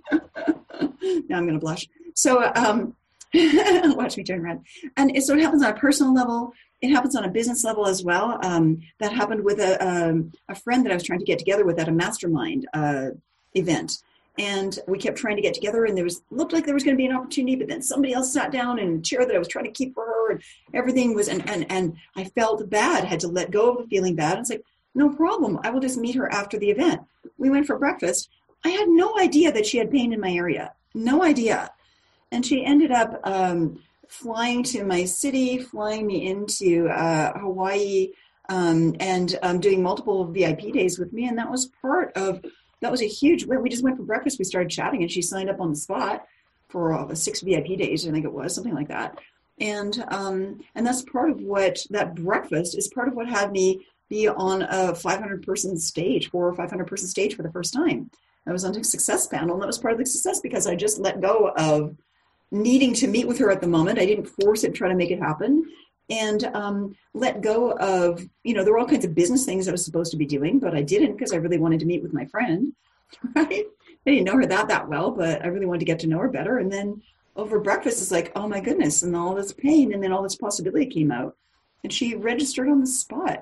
Now I'm going to blush. So um, watch me turn around. And so it happens on a personal level. It happens on a business level as well. Um, that happened with a, um, a friend that I was trying to get together with at a mastermind uh, event. And we kept trying to get together, and there was looked like there was going to be an opportunity, but then somebody else sat down in a chair that I was trying to keep for her, and everything was, and and, and I felt bad, had to let go of the feeling bad. It's like, No problem. I will just meet her after the event. We went for breakfast. I had no idea that she had pain in my area. No idea. And she ended up um, flying to my city, flying me into uh, Hawaii, um, and um, doing multiple V I P days with me. And that was part of, that was a huge, we just went for breakfast. We started chatting and she signed up on the spot for uh, six V I P days, I think it was, something like that. And um, and that's part of what, that breakfast is part of what had me be on a five hundred person stage, four or five hundred person stage for the first time. I was on a success panel, and that was part of the success because I just let go of needing to meet with her at the moment. I didn't force it, try to make it happen, and um, let go of, you know, there were all kinds of business things I was supposed to be doing, but I didn't because I really wanted to meet with my friend, right? I didn't know her that that well, but I really wanted to get to know her better. And then over breakfast, it's like, oh my goodness, and all this pain, and then all this possibility came out, and she registered on the spot.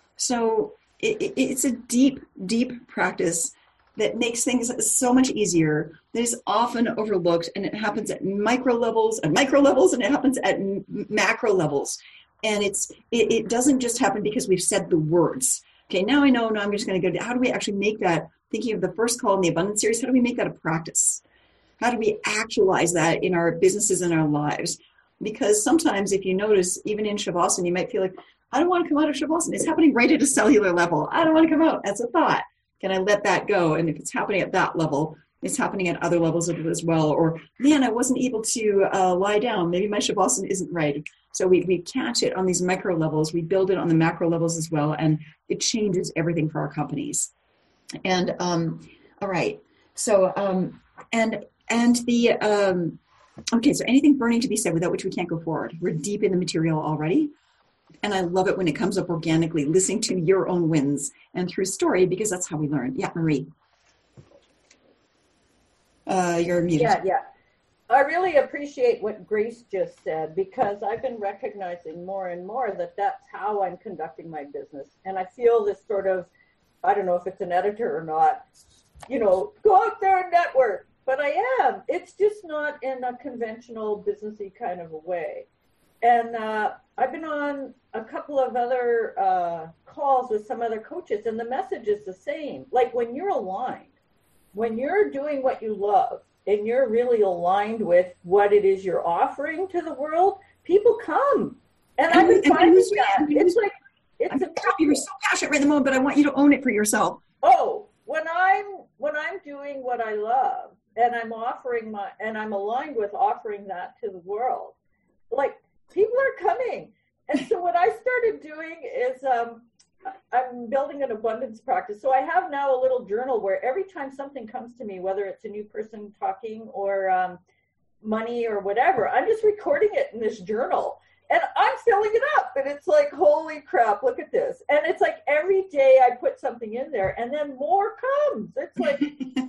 So it, it, it's a deep, deep practice that makes things so much easier, that is often overlooked, and it happens at micro levels and micro levels, and it happens at m- macro levels. And it's it, it doesn't just happen because we've said the words. Okay, now I know, now I'm just going to go to, how do we actually make that, thinking of the first call in the Abundance Series, how do we make that a practice? How do we actualize that in our businesses and our lives? Because sometimes if you notice, even in Shavasana, you might feel like, I don't want to come out of Shavasana. It's happening right at a cellular level. I don't want to come out. That's a thought. Can I let that go? And if it's happening at that level, it's happening at other levels of it as well. Or, man, I wasn't able to uh, lie down. Maybe my Shavasana isn't right. So we, we catch it on these micro levels. We build it on the macro levels as well. And it changes everything for our companies. And, um, all right. So, um, and, and the, um, okay, so anything burning to be said without which we can't go forward. We're deep in the material already. And I love it when it comes up organically, listening to your own wins and through story, because that's how we learn. Yeah, Marie. Uh, you're muted. Yeah, yeah. I really appreciate what Grace just said, because I've been recognizing more and more that that's how I'm conducting my business. And I feel this sort of, I don't know if it's an editor or not, you know, go out there and network. But I am. It's just not in a conventional businessy kind of a way. And uh, I've been on a couple of other uh, calls with some other coaches, and the message is the same. Like when you're aligned, when you're doing what you love, and you're really aligned with what it is you're offering to the world, people come. And, and I've been finding that. It's like, it's a you're so passionate right at the moment, but I want you to own it for yourself. Oh, when I'm when I'm doing what I love, and I'm offering my, and I'm aligned with offering that to the world, like, people are coming. And so what I started doing is um, I'm building an abundance practice. So I have now a little journal where every time something comes to me, whether it's a new person talking or um, money or whatever, I'm just recording it in this journal. And I'm filling it up. And it's like, holy crap, look at this. And it's like every day I put something in there and then more comes. It's like,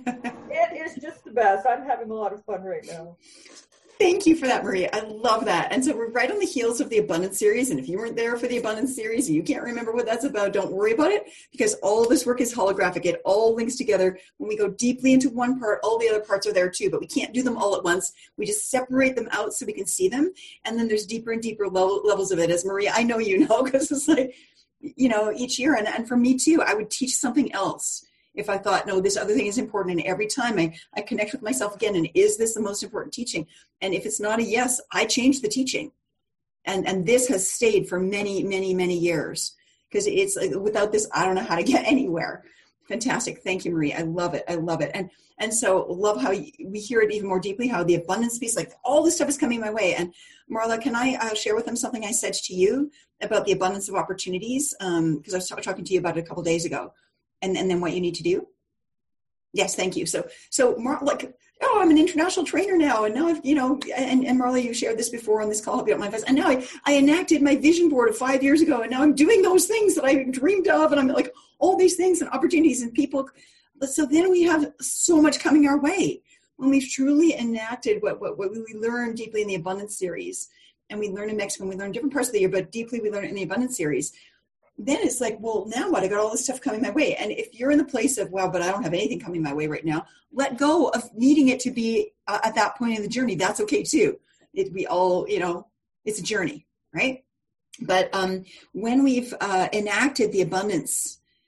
it is just the best. I'm having a lot of fun right now. Thank you for that, Maria. I love that. And so we're right on the heels of the Abundance Series. And if you weren't there for the Abundance Series, you can't remember what that's about, don't worry about it, because all this work is holographic. It all links together. When we go deeply into one part, all the other parts are there too, but we can't do them all at once. We just separate them out so we can see them. And then there's deeper and deeper level, levels of it. As Maria, I know you know, because it's like, you know, each year. And, and for me too, I would teach something else. If I thought, no, this other thing is important, and every time I, I connect with myself again, and is this the most important teaching? And if it's not a yes, I change the teaching. And and this has stayed for many, many, many years, because it's like, without this, I don't know how to get anywhere. Fantastic. Thank you, Marie. I love it. I love it. And and so love how you, we hear it even more deeply, how the abundance piece, like all this stuff is coming my way. And Marla, can I uh, share with them something I said to you about the abundance of opportunities? Um, because I was t- talking to you about it a couple days ago. And, and then what you need to do? Yes, thank you. So, so Mar- like, oh, I'm an international trainer now. And now I've, you know, and, and Marla, you shared this before on this call, I'll be on my face. And now I, I enacted my vision board of five years ago. And now I'm doing those things that I dreamed of. And I'm like, all these things and opportunities and people. So then we have so much coming our way when we've truly enacted what, what, what we learned deeply in the Abundance Series. And we learn in Mexico, and we learn different parts of the year, but deeply we learn it in the Abundance Series. Then it's like, well, now what? I got all this stuff coming my way. And if you're in the place of, wow, but I don't have anything coming my way right now, let go of needing it to be uh, at that point in the journey. That's okay too. It, we all, you know, it's a journey, right? But um, when we've uh, enacted the abundance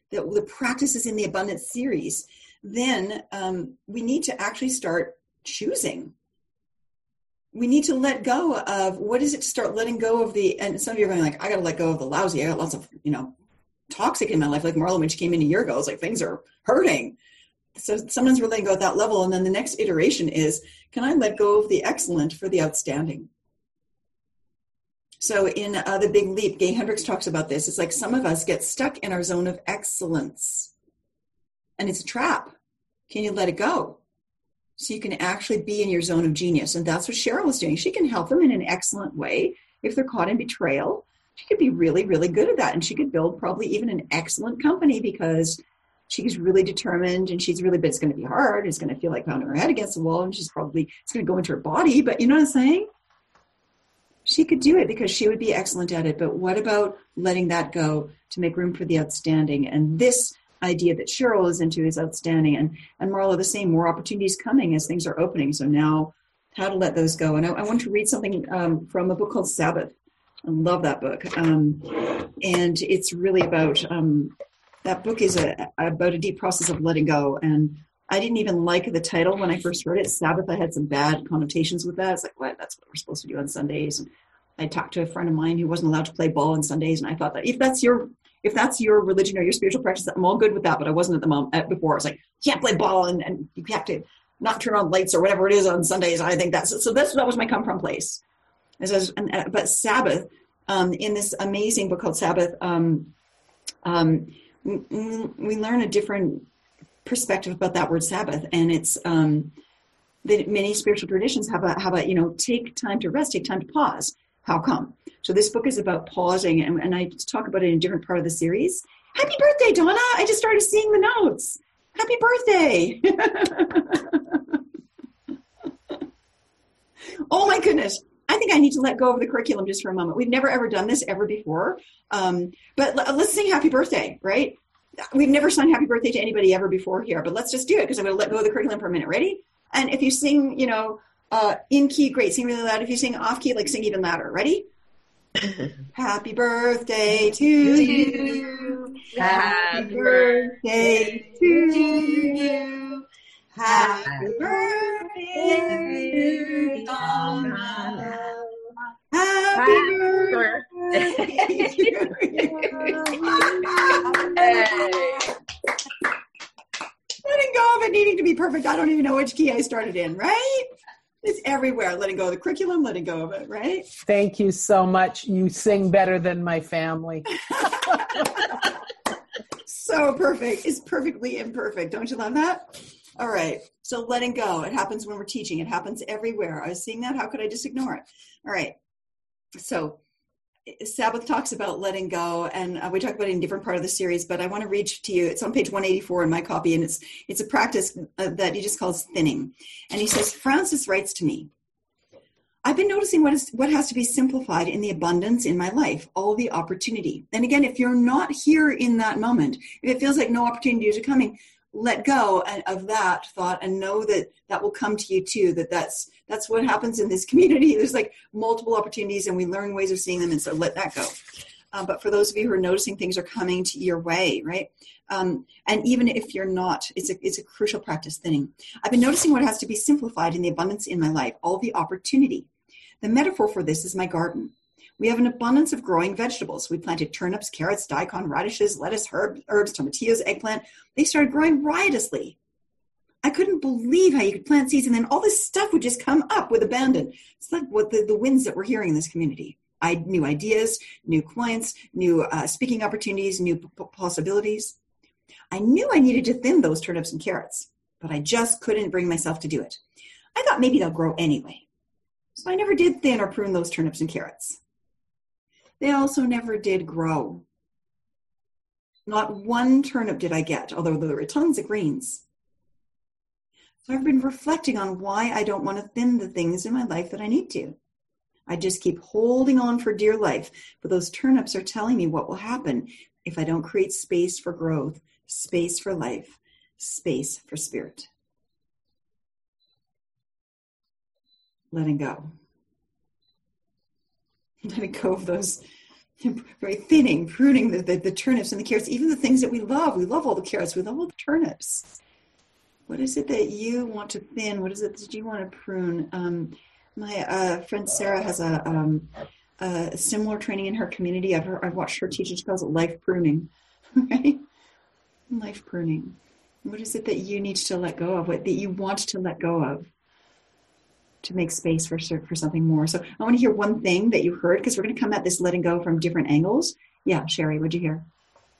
the, the practices in the abundance series, then um, we need to actually start choosing. We need to let go of, what is it to start letting go of the, and some of you are going like, I got to let go of the lousy. I got lots of, you know, toxic in my life. Like Marla, when she came in a year ago, it's like things are hurting. So sometimes we're letting go at that level. And then the next iteration is, can I let go of the excellent for the outstanding? So in uh, The Big Leap, Gay Hendricks talks about this. It's like some of us get stuck in our zone of excellence. And it's a trap. Can you let it go? So you can actually be in your zone of genius. And that's what Cheryl is doing. She can help them in an excellent way. If they're caught in betrayal, she could be really, really good at that. And she could build probably even an excellent company because she's really determined and she's really, but it's going to be hard. It's going to feel like pounding her head against the wall and she's probably, it's going to go into her body. But you know what I'm saying? She could do it because she would be excellent at it. But what about letting that go to make room for the outstanding? And this idea that Cheryl is into is outstanding. And, and Marla, the same, more opportunities coming as things are opening. So now how to let those go. And I, I want to read something um, from a book called Sabbath. I love that book. Um, and it's really about, um, that book is a, about a deep process of letting go. And I didn't even like the title when I first read it. Sabbath, I had some bad connotations with that. It's like, what? That's what we're supposed to do on Sundays. And I talked to a friend of mine who wasn't allowed to play ball on Sundays. And I thought that if that's your If that's your religion or your spiritual practice, I'm all good with that. But I wasn't at the moment at before. It's like, you can't play ball and, and you have to not turn on lights or whatever it is on Sundays. I think that's, so that's, that was my come from place. As I was, and, but Sabbath, um, in this amazing book called Sabbath, um, um, we, we learn a different perspective about that word Sabbath. And it's, um, that many spiritual traditions have a, have a, you know, take time to rest, take time to pause. How come? So this book is about pausing, and, and I talk about it in a different part of the series. Happy birthday, Donna. I just started seeing the notes. Happy birthday. Oh my goodness. I think I need to let go of the curriculum just for a moment. We've never ever done this ever before. Um, but l- let's sing happy birthday, right? We've never sung happy birthday to anybody ever before here, but let's just do it because I'm going to let go of the curriculum for a minute. Ready? And if you sing, you know, uh, in key, great, sing really loud. If you sing off key, like sing even louder. Ready? Happy birthday to you. Happy birthday to you. Happy birthday to Donna. Happy birthday to you. Letting go of it needing to be perfect. I don't even know which key I started in, right? It's everywhere. Letting go of the curriculum, letting go of it, right? Thank you so much. You sing better than my family. So perfect. It's perfectly imperfect. Don't you love that? All right. So letting go. It happens when we're teaching. It happens everywhere. I was seeing that. How could I just ignore it? All right. So Sabbath talks about letting go, and uh, we talk about it in a different part of the series, but I want to read to you. It's on page one eighty-four in my copy, and it's it's a practice uh, that he just calls thinning. And he says, Francis writes to me, I've been noticing what is what has to be simplified in the abundance in my life, all the opportunity. And again, if you're not here in that moment, if it feels like no opportunities are coming, let go of that thought and know that that will come to you too, that that's that's what happens in this community. There's like multiple opportunities and we learn ways of seeing them, and so let that go. Uh, but for those of you who are noticing things are coming to your way, right? Um, and even if you're not, it's a it's a crucial practice, thinning. I've been noticing what has to be simplified in the abundance in my life, all the opportunity. The metaphor for this is my garden. We have an abundance of growing vegetables. We planted turnips, carrots, daikon, radishes, lettuce, herb, herbs, tomatillos, eggplant. They started growing riotously. I couldn't believe how you could plant seeds and then all this stuff would just come up with abandon. It's like what the, the winds that we're hearing in this community. I new ideas, new clients, new uh, speaking opportunities, new p- possibilities. I knew I needed to thin those turnips and carrots, but I just couldn't bring myself to do it. I thought maybe they'll grow anyway. So I never did thin or prune those turnips and carrots. They also never did grow. Not one turnip did I get, although there were tons of greens. So I've been reflecting on why I don't want to thin the things in my life that I need to. I just keep holding on for dear life, but those turnips are telling me what will happen if I don't create space for growth, space for life, space for spirit. Letting go. Letting go of those Right, thinning, pruning the, the, the turnips and the carrots, even the things that we love. We love all the carrots. We love all the turnips. What is it that you want to thin? What is it that you want to prune? Um, my uh, friend Sarah has a, um, a similar training in her community. I've, heard, I've watched her teach it. She calls it life pruning. Right? Life pruning. What is it that you need to let go of? What that you want to let go of? To make space for for something more. So I want to hear one thing that you heard, because we're going to come at this letting go from different angles. Yeah, Sherry, what'd you hear?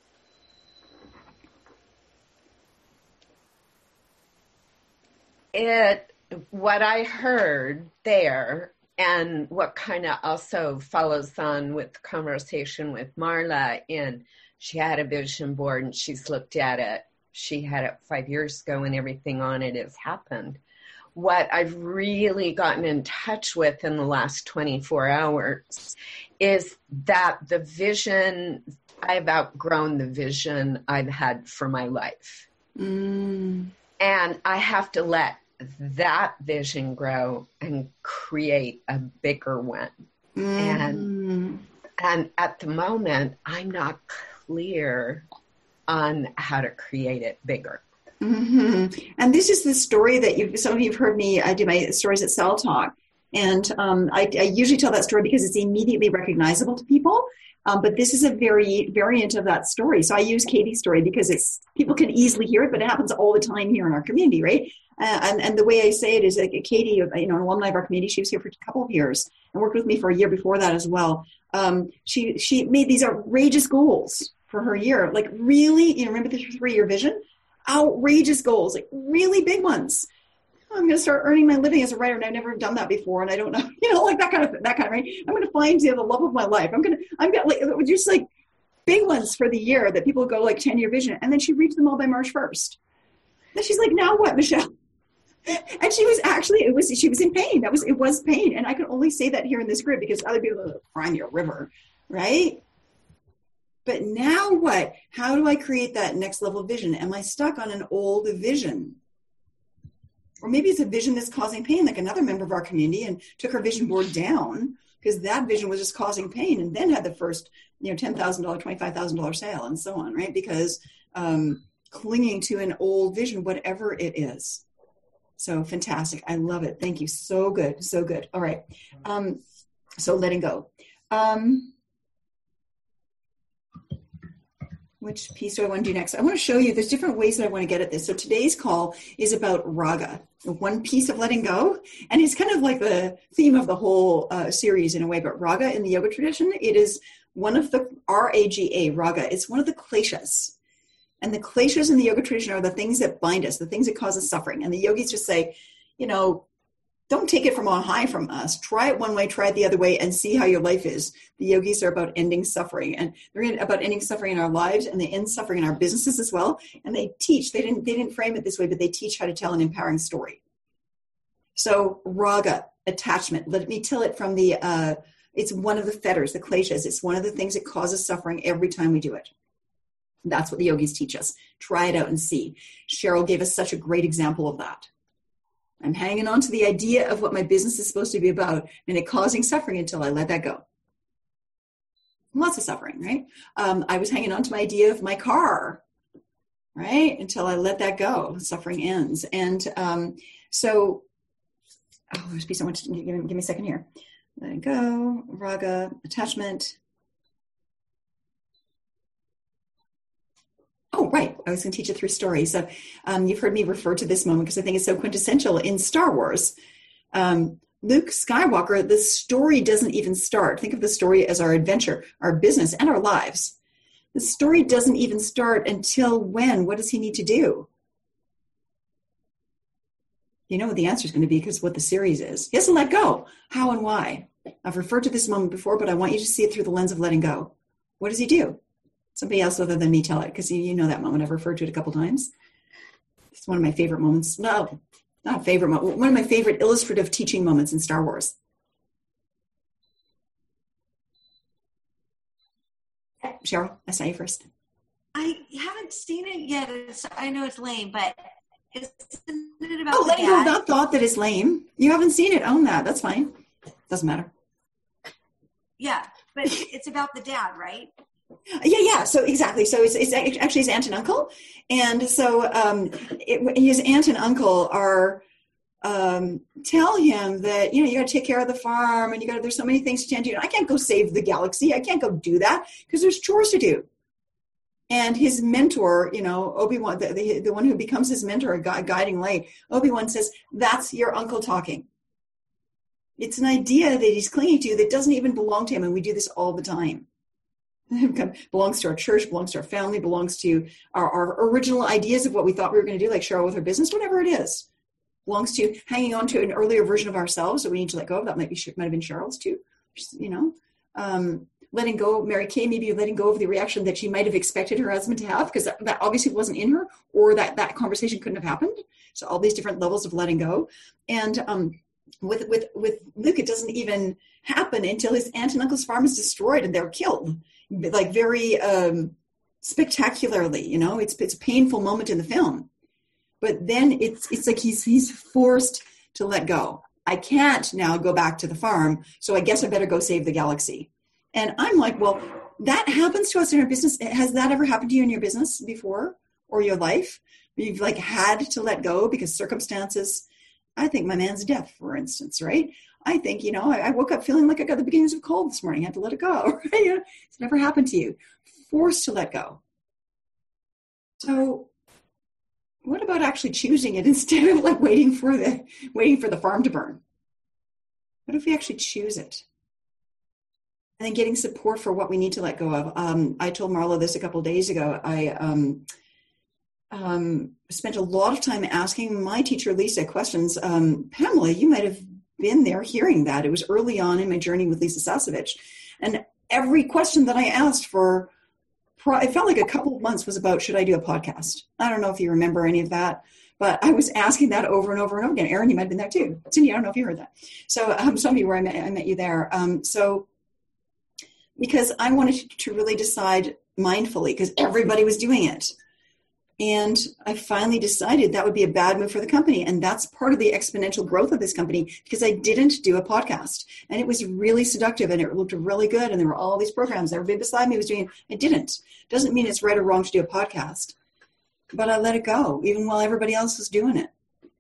It, what I heard there, and what kind of also follows on with the conversation with Marla, and she had a vision board and she's looked at it. She had it five years ago and everything on it has happened. What I've really gotten in touch with in the last twenty-four hours is that the vision, I've outgrown the vision I've had for my life. Mm. And I have to let that vision grow and create a bigger one. Mm. And, and at the moment, I'm not clear on how to create it bigger. Mm-hmm. And this is the story that you some of you have heard me. I do my stories at Cell Talk, and um, I, I usually tell that story because it's immediately recognizable to people. Um, but this is a very variant of that story. So I use Katie's story because it's people can easily hear it, but it happens all the time here in our community, right? Uh, and, and the way I say it is like Katie, you know, an alumni of our community, she was here for a couple of years and worked with me for a year before that as well. Um, she she made these outrageous goals for her year, like really, you know, remember the three-year vision? Outrageous goals, like really big ones. I'm going to start earning my living as a writer, and I've never done that before, and I don't know, you know, like that kind of that kind of right. I'm going to find you know, the love of my life. I'm going to, I'm going to like just like big ones for the year that people go like ten year vision, and then she reached them all by March first. Then she's like, now what, Michelle? And she was actually, it was she was in pain. That was it was pain, and I can only say that here in this grid because other people are crying me a river, right? But now what? How do I create that next level vision? Am I stuck on an old vision? Or maybe it's a vision that's causing pain, like another member of our community, and took her vision board down because that vision was just causing pain, and then had the first, you know, ten thousand dollars, twenty-five thousand dollars sale and so on, right? Because um, clinging to an old vision, whatever it is. So fantastic. I love it. Thank you. So good. So good. All right. Um, so letting go. Um, Which piece do I want to do next? I want to show you, there's different ways that I want to get at this. So today's call is about raga, one piece of letting go. And it's kind of like the theme of the whole uh, series in a way, but raga in the yoga tradition, it is one of the, R A G A, raga, it's one of the kleshas. And the kleshas in the yoga tradition are the things that bind us, the things that cause us suffering. And the yogis just say, you know, don't take it from on high from us. Try it one way, try it the other way, and see how your life is. The yogis are about ending suffering, and they're about ending suffering in our lives, and they end suffering in our businesses as well. And they teach. They didn't. They didn't frame it this way, but they teach how to tell an empowering story. So raga, attachment. Let me tell it from the. Uh, it's one of the fetters, the kleshas. It's one of the things that causes suffering every time we do it. That's what the yogis teach us. Try it out and see. Cheryl gave us such a great example of that. I'm hanging on to the idea of what my business is supposed to be about, and it causing suffering until I let that go. Lots of suffering, right? Um, I was hanging on to my idea of my car, right? Until I let that go, suffering ends. And um, so, oh, there's be so much, give me, give me a second here. Let it go, raga, attachment. Oh, right. I was going to teach you three stories. So um, you've heard me refer to this moment because I think it's so quintessential in Star Wars. Um, Luke Skywalker, the story doesn't even start. Think of the story as our adventure, our business, and our lives. The story doesn't even start until when? What does he need to do? You know what the answer is going to be because what the series is. He has to let go. How and why? I've referred to this moment before, but I want you to see it through the lens of letting go. What does he do? Somebody else other than me tell it, because you, you know that moment. I've referred to it a couple times. It's one of my favorite moments. No, not a favorite moment. One of my favorite illustrative teaching moments in Star Wars. Cheryl, I saw you first. I haven't seen it yet. It's, I know it's lame, but isn't it about oh, the letting dad? go, not thought that it's lame. You haven't seen it. Own that. That's fine. Doesn't matter. Yeah. but it's about the dad, right? Yeah, yeah. So exactly. So it's, it's actually his aunt and uncle. And so um, it, his aunt and uncle are, um, tell him that, you know, you got to take care of the farm and you got to, there's so many things to tend to. I can't go save the galaxy. I can't go do that because there's chores to do. And his mentor, you know, Obi-Wan, the, the, the one who becomes his mentor, a guy, guiding light, Obi-Wan says, that's your uncle talking. It's an idea that he's clinging to that doesn't even belong to him. And we do this all the time. It belongs to our church, belongs to our family, belongs to our, our original ideas of what we thought we were going to do, like Cheryl with her business, whatever it is. Belongs to hanging on to an earlier version of ourselves that we need to let go of. That might be might have been Cheryl's too, you know. Um, letting go, Mary Kay, maybe letting go of the reaction that she might have expected her husband to have, because that, that obviously wasn't in her, or that that conversation couldn't have happened. So all these different levels of letting go. And um, with with with Luke, it doesn't even happen until his aunt and uncle's farm is destroyed and they're killed. Like very um, spectacularly, you know, it's it's a painful moment in the film, but then it's it's like he's he's forced to let go. I can't now go back to the farm, so I guess I better go save the galaxy. And I'm like, well, that happens to us in our business. Has that ever happened to you in your business before or your life? You've like had to let go because circumstances. I think my man's death, for instance, right? I think, you know, I, I woke up feeling like I got the beginnings of cold this morning. I had to let it go. Right? It's never happened to you. Forced to let go. So what about actually choosing it instead of like waiting for the waiting for the farm to burn? What if we actually choose it? And then getting support for what we need to let go of. Um, I told Marla this a couple of days ago. I um, um, spent a lot of time asking my teacher, Lisa, questions. Um, Pamela, you might have been there hearing that. It was early on in my journey with Lisa Sasevich. And every question that I asked for, it felt like a couple of months was about, should I do a podcast? I don't know if you remember any of that, but I was asking that over and over and over again. Erin, you might have been there too. Cindy, I don't know if you heard that. So um, some of you where I met, I met you there. Um, so because I wanted to really decide mindfully, because everybody was doing it. And I finally decided that would be a bad move for the company. And that's part of the exponential growth of this company, because I didn't do a podcast. And it was really seductive and it looked really good. And there were all these programs. Everybody beside me was doing it. I didn't. Doesn't mean it's right or wrong to do a podcast. But I let it go, even while everybody else was doing it.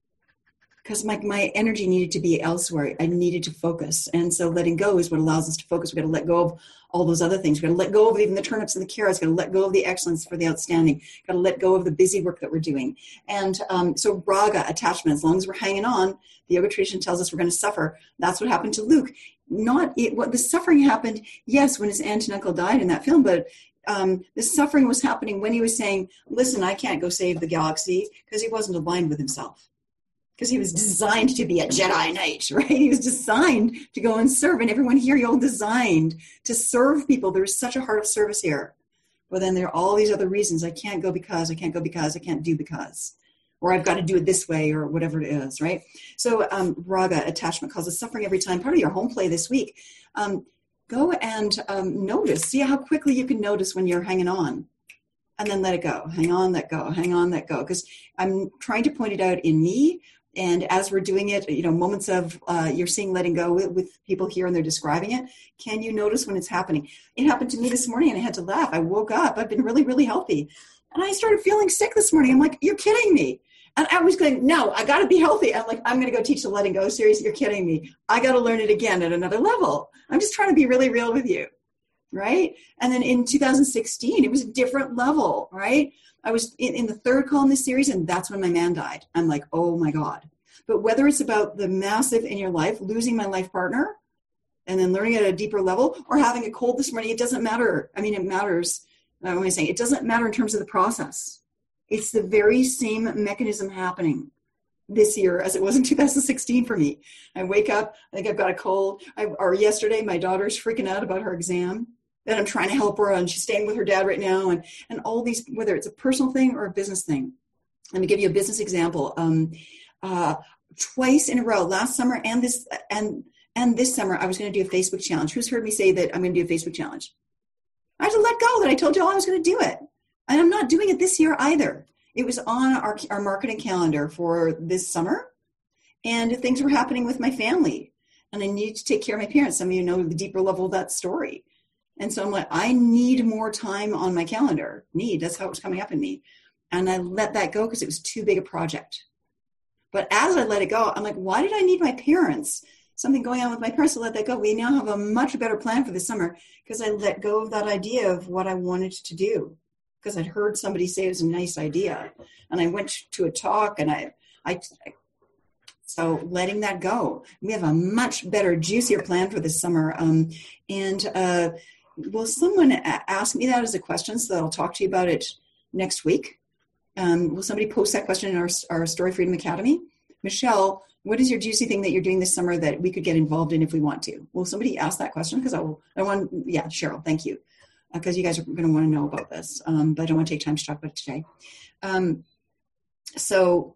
Because my, my energy needed to be elsewhere. I needed to focus. And so letting go is what allows us to focus. We've got to let go of all those other things. We've got to let go of even the turnips and the carrots. We've got to let go of the excellence for the outstanding. We've got to let go of the busy work that we're doing. And um, so raga, attachment, as long as we're hanging on, the yoga tradition tells us we're going to suffer. That's what happened to Luke. Not it, what the suffering happened, yes, when his aunt and uncle died in that film, but um, the suffering was happening when he was saying, listen, I can't go save the galaxy, because he wasn't aligned with himself. Because he was designed to be a Jedi Knight, right? He was designed to go and serve. And everyone here, you're all designed to serve people. There's such a heart of service here. But then there are all these other reasons. I can't go because, I can't go because, I can't do because. Or I've got to do it this way, or whatever it is, right? So um, raga, attachment, causes suffering every time. Part of your home play this week. Um, go and um, notice. See how quickly you can notice when you're hanging on. And then let it go. Hang on, let go. Hang on, let go. Because I'm trying to point it out in me. And as we're doing it, you know, moments of uh, you're seeing letting go with, with people here and they're describing it. Can you notice when it's happening? It happened to me this morning and I had to laugh. I woke up. I've been really, really healthy. And I started feeling sick this morning. I'm like, you're kidding me. And I was going, no, I got to be healthy. I'm like, I'm going to go teach the letting go series. You're kidding me. I got to learn it again at another level. I'm just trying to be really real with you. Right. And then in two thousand sixteen, it was a different level. Right. I was in, in the third call in this series, and that's when my man died. I'm like, oh my God. But whether it's about the massive in your life, losing my life partner, and then learning at a deeper level, or having a cold this morning, it doesn't matter. I mean, it matters. What am I saying? It doesn't matter in terms of the process. It's the very same mechanism happening this year as it was in two thousand sixteen for me. I wake up, I think I've got a cold. I, or yesterday, my daughter's freaking out about her exam. That I'm trying to help her, and she's staying with her dad right now, and, and all these, whether it's a personal thing or a business thing. Let me give you a business example. Um, uh, twice in a row, last summer and this and and this summer, I was going to do a Facebook challenge. Who's heard me say that I'm going to do a Facebook challenge? I had to let go that I told you all I was going to do it. And I'm not doing it this year either. It was on our, our marketing calendar for this summer, and things were happening with my family, and I needed to take care of my parents. Some of you know the deeper level of that story. And so I'm like, I need more time on my calendar. Need, that's how it was coming up in me. And I let that go because it was too big a project. But as I let it go, I'm like, why did I need my parents? Something going on with my parents to let that go. We now have a much better plan for this summer because I let go of that idea of what I wanted to do. Because I'd heard somebody say it was a nice idea. And I went to a talk and I, I, so letting that go. We have a much better, juicier plan for this summer. Um, and uh, will someone ask me that as a question so that I'll talk to you about it next week? Um, will somebody post that question in our, our Story Freedom Academy? Michelle, what is your juicy thing that you're doing this summer that we could get involved in if we want to? Will somebody ask that question? Because I will, I want, yeah, Cheryl, thank you. Because uh, you guys are going to want to know about this, um, but I don't want to take time to talk about it today. Um, so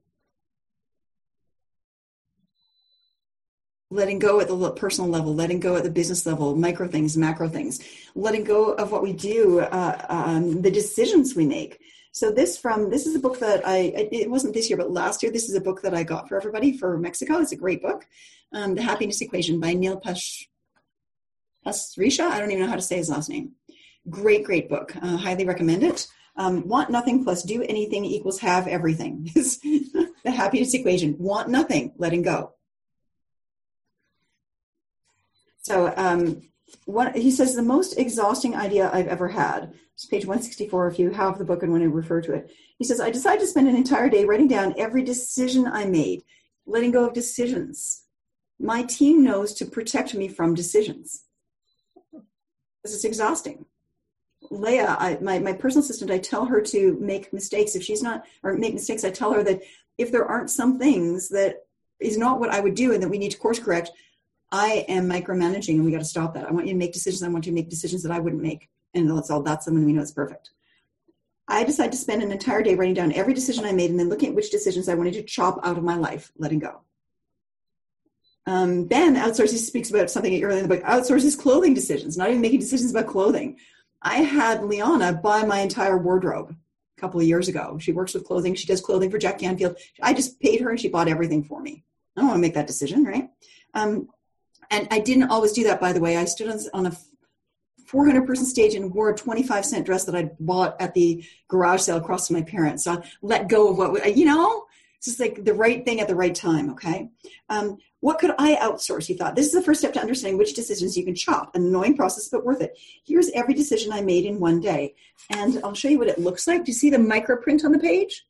letting go at the personal level, letting go at the business level, micro things, macro things, letting go of what we do, uh, um, the decisions we make. So this from, this is a book that I, it wasn't this year, but last year, this is a book that I got for everybody for Mexico. It's a great book. Um, The Happiness Equation by Neil Pash, Pasricha. I don't even know how to say his last name. Great, great book. Uh, highly recommend it. Um, want nothing plus do anything equals have everything. The happiness equation. Want nothing, letting go. So um, what he says, the most exhausting idea I've ever had. It's page one sixty-four if you have the book and want to refer to it. He says, I decided to spend an entire day writing down every decision I made, letting go of decisions. My team knows to protect me from decisions. This is exhausting. Leah, I, my, my personal assistant, I tell her to make mistakes. If she's not, or make mistakes, I tell her that if there aren't some things that is not what I would do and that we need to course correct, I am micromanaging and we got to stop that. I want you to make decisions. I want you to make decisions that I wouldn't make. And that's all, that's when we know it's perfect. I decided to spend an entire day writing down every decision I made and then looking at which decisions I wanted to chop out of my life, letting go. Um, Ben outsources, speaks about something earlier in the book, outsources clothing decisions, not even making decisions about clothing. I had Liana buy my entire wardrobe a couple of years ago. She works with clothing. She does clothing for Jack Canfield. I just paid her and she bought everything for me. I don't want to make that decision, right? Um, and I didn't always do that, by the way. I stood on, on a four hundred person stage and wore a twenty-five cent dress that I bought at the garage sale across from my parents. So I let go of what, you know, it's just like the right thing at the right time, okay? Um, what could I outsource, he thought? This is the first step to understanding which decisions you can chop. An annoying process, but worth it. Here's every decision I made in one day. And I'll show you what it looks like. Do you see the micro print on the page?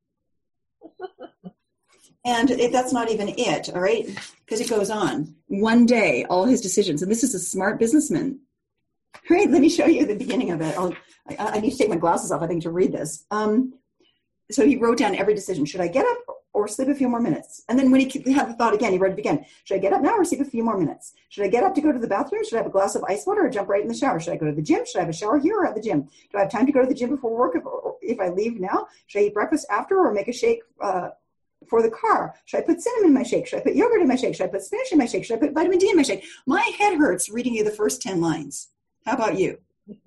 And it, that's not even it, all right? Because it goes on. One day, all his decisions. And this is a smart businessman. All right, let me show you the beginning of it. I'll, I, I need to take my glasses off, I think, to read this. Um, so he wrote down every decision. Should I get up or sleep a few more minutes? And then when he had the thought again, he wrote it again. Should I get up now or sleep a few more minutes? Should I get up to go to the bathroom? Should I have a glass of ice water or jump right in the shower? Should I go to the gym? Should I have a shower here or at the gym? Do I have time to go to the gym before work if, if I leave now? Should I eat breakfast after or make a shake uh, for the car? Should I put cinnamon in my shake? Should I put yogurt in my shake? Should I put spinach in my shake? Should I put vitamin D in my shake? My head hurts reading you the first ten lines. How about you?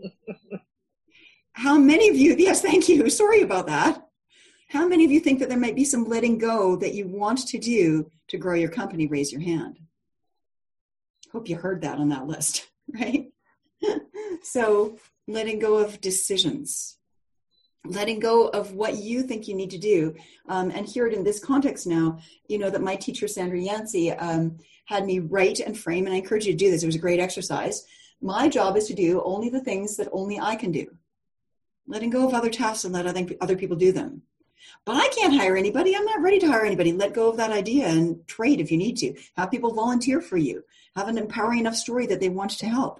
How many of you, yes, thank you. Sorry about that. How many of you think that there might be some letting go that you want to do to grow your company? Raise your hand. Hope you heard that on that list, right? So letting go of decisions, letting go of what you think you need to do. Um, and hear it in this context now, you know, that my teacher, Sandra Yancey, um, had me write and frame, and I encourage you to do this. It was a great exercise. My job is to do only the things that only I can do. Letting go of other tasks and let other people do them. But I can't hire anybody. I'm not ready to hire anybody. Let go of that idea and trade if you need to. Have people volunteer for you. Have an empowering enough story that they want to help.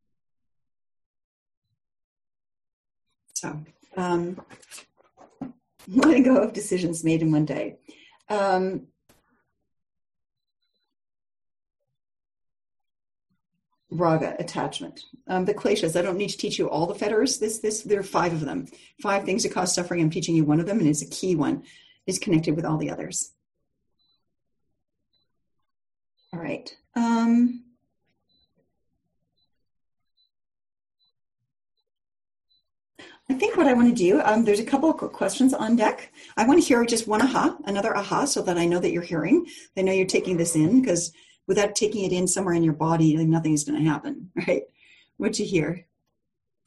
So, um, letting go of decisions made in one day. Um, Raga, attachment. Um, the kleshas, I don't need to teach you all the fetters. This, this, there are five of them. Five things that cause suffering. I'm teaching you one of them, and it's a key one. It's connected with all the others. All right. Um, I think what I want to do, um, there's a couple of questions on deck. I want to hear just one aha, another aha, so that I know that you're hearing. I know you're taking this in, because without taking it in somewhere in your body, like nothing is going to happen, right? What'd you hear?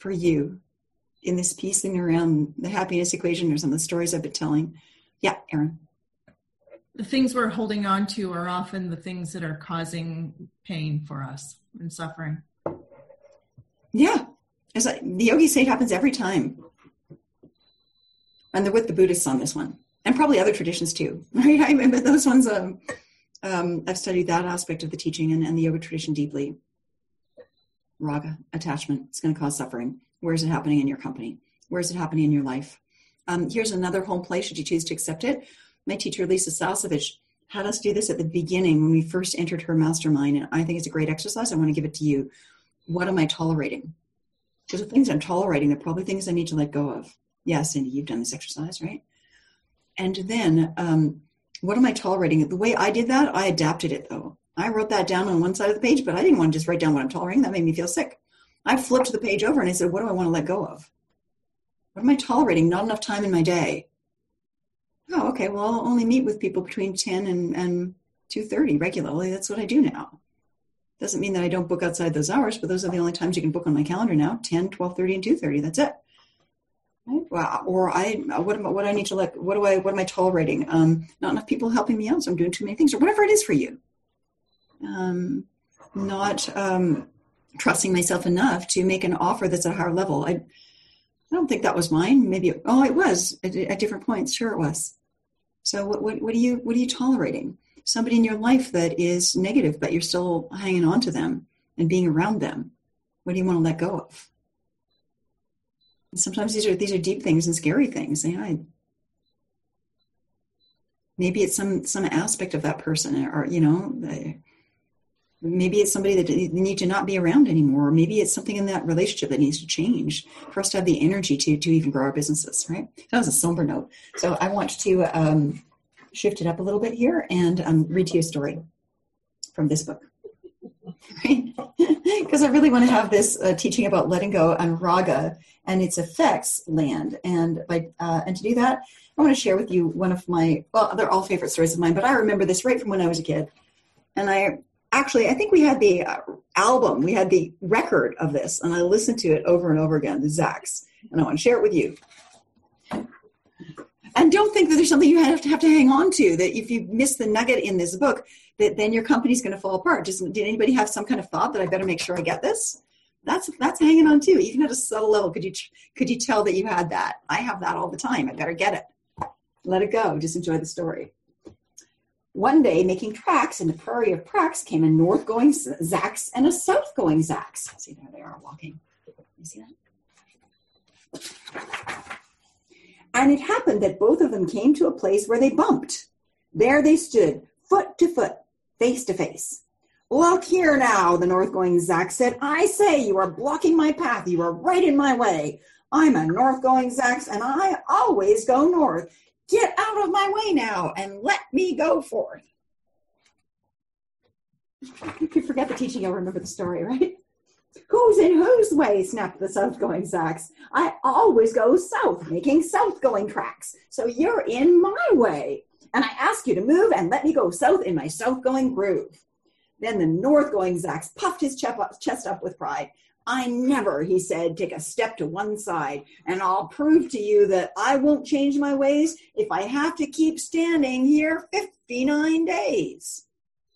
for you in this piece thing around the happiness equation or some of the stories I've been telling? Yeah, Erin. The things we're holding on to are often the things that are causing pain for us and suffering. Yeah. As I, the yogis say, it happens every time. And they're with the Buddhists on this one. And probably other traditions too. Right? I remember those ones, um, um, I've studied that aspect of the teaching and, and the yoga tradition deeply. Raga, attachment, it's going to cause suffering. Where is it happening in your company? Where is it happening in your life? Um, here's another home place, should you choose to accept it. My teacher, Lisa Sasevich, had us do this at the beginning when we first entered her mastermind, and I think it's a great exercise. I want to give it to you. What am I tolerating? Because the things I'm tolerating, they're probably things I need to let go of. Yeah, Cindy, you've done this exercise, right? And then, um, what am I tolerating? The way I did that, I adapted it, though. I wrote that down on one side of the page, but I didn't want to just write down what I'm tolerating. That made me feel sick. I flipped the page over and I said, what do I want to let go of? What am I tolerating? Not enough time in my day. Oh, okay, well, I'll only meet with people between ten and, and two thirty regularly. That's what I do now. Doesn't mean that I don't book outside those hours, but those are the only times you can book on my calendar now, ten, twelve thirty, and two thirty. That's it. Right? Well, or I, what am I, what I need to let, what do I, what am I tolerating? Um, not enough people helping me out, so I'm doing too many things, or whatever it is for you. Um, not um, trusting myself enough to make an offer that's at a higher level. I I don't think that was mine. Maybe, it, oh, it was at, at different points. Sure it was. So what, what, what are you, what are you tolerating? Somebody in your life that is negative, but you're still hanging on to them and being around them. What do you want to let go of? And sometimes these are, these are deep things and scary things. You know, I, maybe it's some, some aspect of that person, or, you know, they, maybe it's somebody that they need to not be around anymore. Or maybe it's something in that relationship that needs to change for us to have the energy to, to even grow our businesses, right? That was a somber note. So I want to um, shift it up a little bit here and um, read to you a story from this book, right? Because I really want to have this uh, teaching about letting go and raga and its effects land. And by uh, and to do that, I want to share with you one of my, well, they're all favorite stories of mine, but I remember this right from when I was a kid. And I Actually, I think we had the uh, album, we had the record of this, and I listened to it over and over again, the Zacks, and I want to share it with you. And don't think that there's something you have to have to hang on to, that if you miss the nugget in this book, that then your company's going to fall apart. Just, did anybody have some kind of thought that I better make sure I get this? That's that's hanging on too, even at a subtle level. Could you could you tell that you had that? I have that all the time. I better get it. Let it go. Just enjoy the story. One day, making tracks in the prairie of Prax came a north-going Zacks and a south-going Zacks. See, there they are walking. You see that? And it happened that both of them came to a place where they bumped. There they stood, foot to foot, face to face. Look here now, the north-going Zack said. I say, you are blocking my path. You are right in my way. I'm a north-going Zacks, and I always go north. Get out of my way now and let me go forth. You could forget the teaching, you'll remember the story, right? Who's in whose way, snapped the south-going Zacks. I always go south, making south-going tracks. So you're in my way. And I ask you to move and let me go south in my south-going groove. Then the north-going Zacks puffed his chest up with pride. I never, he said, take a step to one side, and I'll prove to you that I won't change my ways if I have to keep standing here fifty-nine days.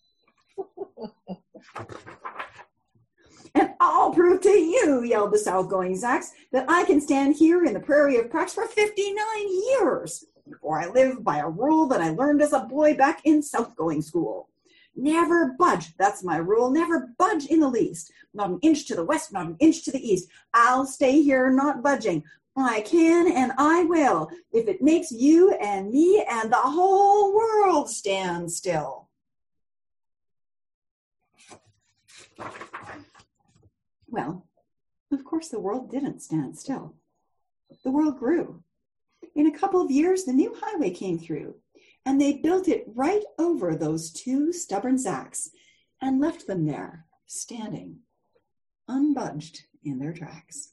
And I'll prove to you, yelled the south-going Zacks, that I can stand here in the prairie of Prax for fifty-nine years, for I live by a rule that I learned as a boy back in south-going school. Never budge. That's my rule. Never budge in the least. Not an inch to the west, not an inch to the east. I'll stay here not budging. I can and I will, if it makes you and me and the whole world stand still. Well, of course the world didn't stand still. The world grew. In a couple of years, the new highway came through. And they built it right over those two stubborn Zacks and left them there, standing, unbudged in their tracks.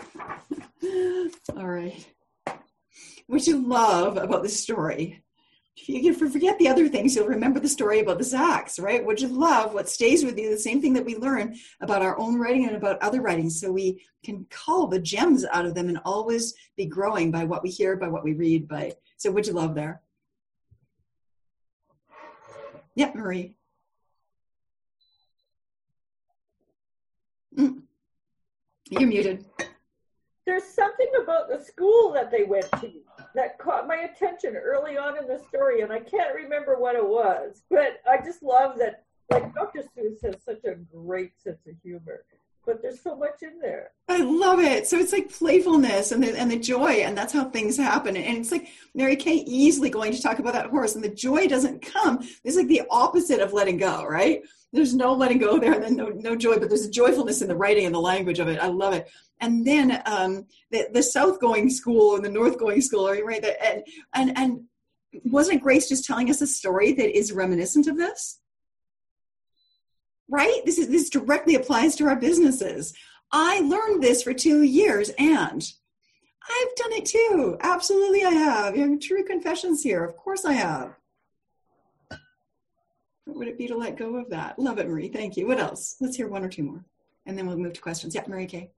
All right. What you love about this story If you forget the other things, you'll remember the story about the Zacks, right? What you love, what stays with you, the same thing that we learn about our own writing and about other writings. So we can cull the gems out of them and always be growing by what we hear, by what we read, by, so what'd you love there? Yeah, Marie. Mm. You're muted. There's something about the school that they went to that caught my attention early on in the story, and I can't remember what it was, but I just love that, like, Doctor Seuss has such a great sense of humor, but there's so much in there. I love it. So it's like playfulness and the, and the joy, and that's how things happen. And it's like Mary Kay easily going to talk about that horse, and the joy doesn't come. It's like the opposite of letting go, right? There's no letting go there, and then no, no joy, but there's a joyfulness in the writing and the language of it. I love it. And then um, the, the south-going school and the north-going school, right? And, and, and wasn't Grace just telling us a story that is reminiscent of this? Right? This is this directly applies to our businesses. I learned this for two years, and I've done it too. Absolutely, I have. You have true confessions here. Of course, I have. What would it be to let go of that? Love it, Marie. Thank you. What else? Let's hear one or two more, and then we'll move to questions. Yeah, Mary Kay.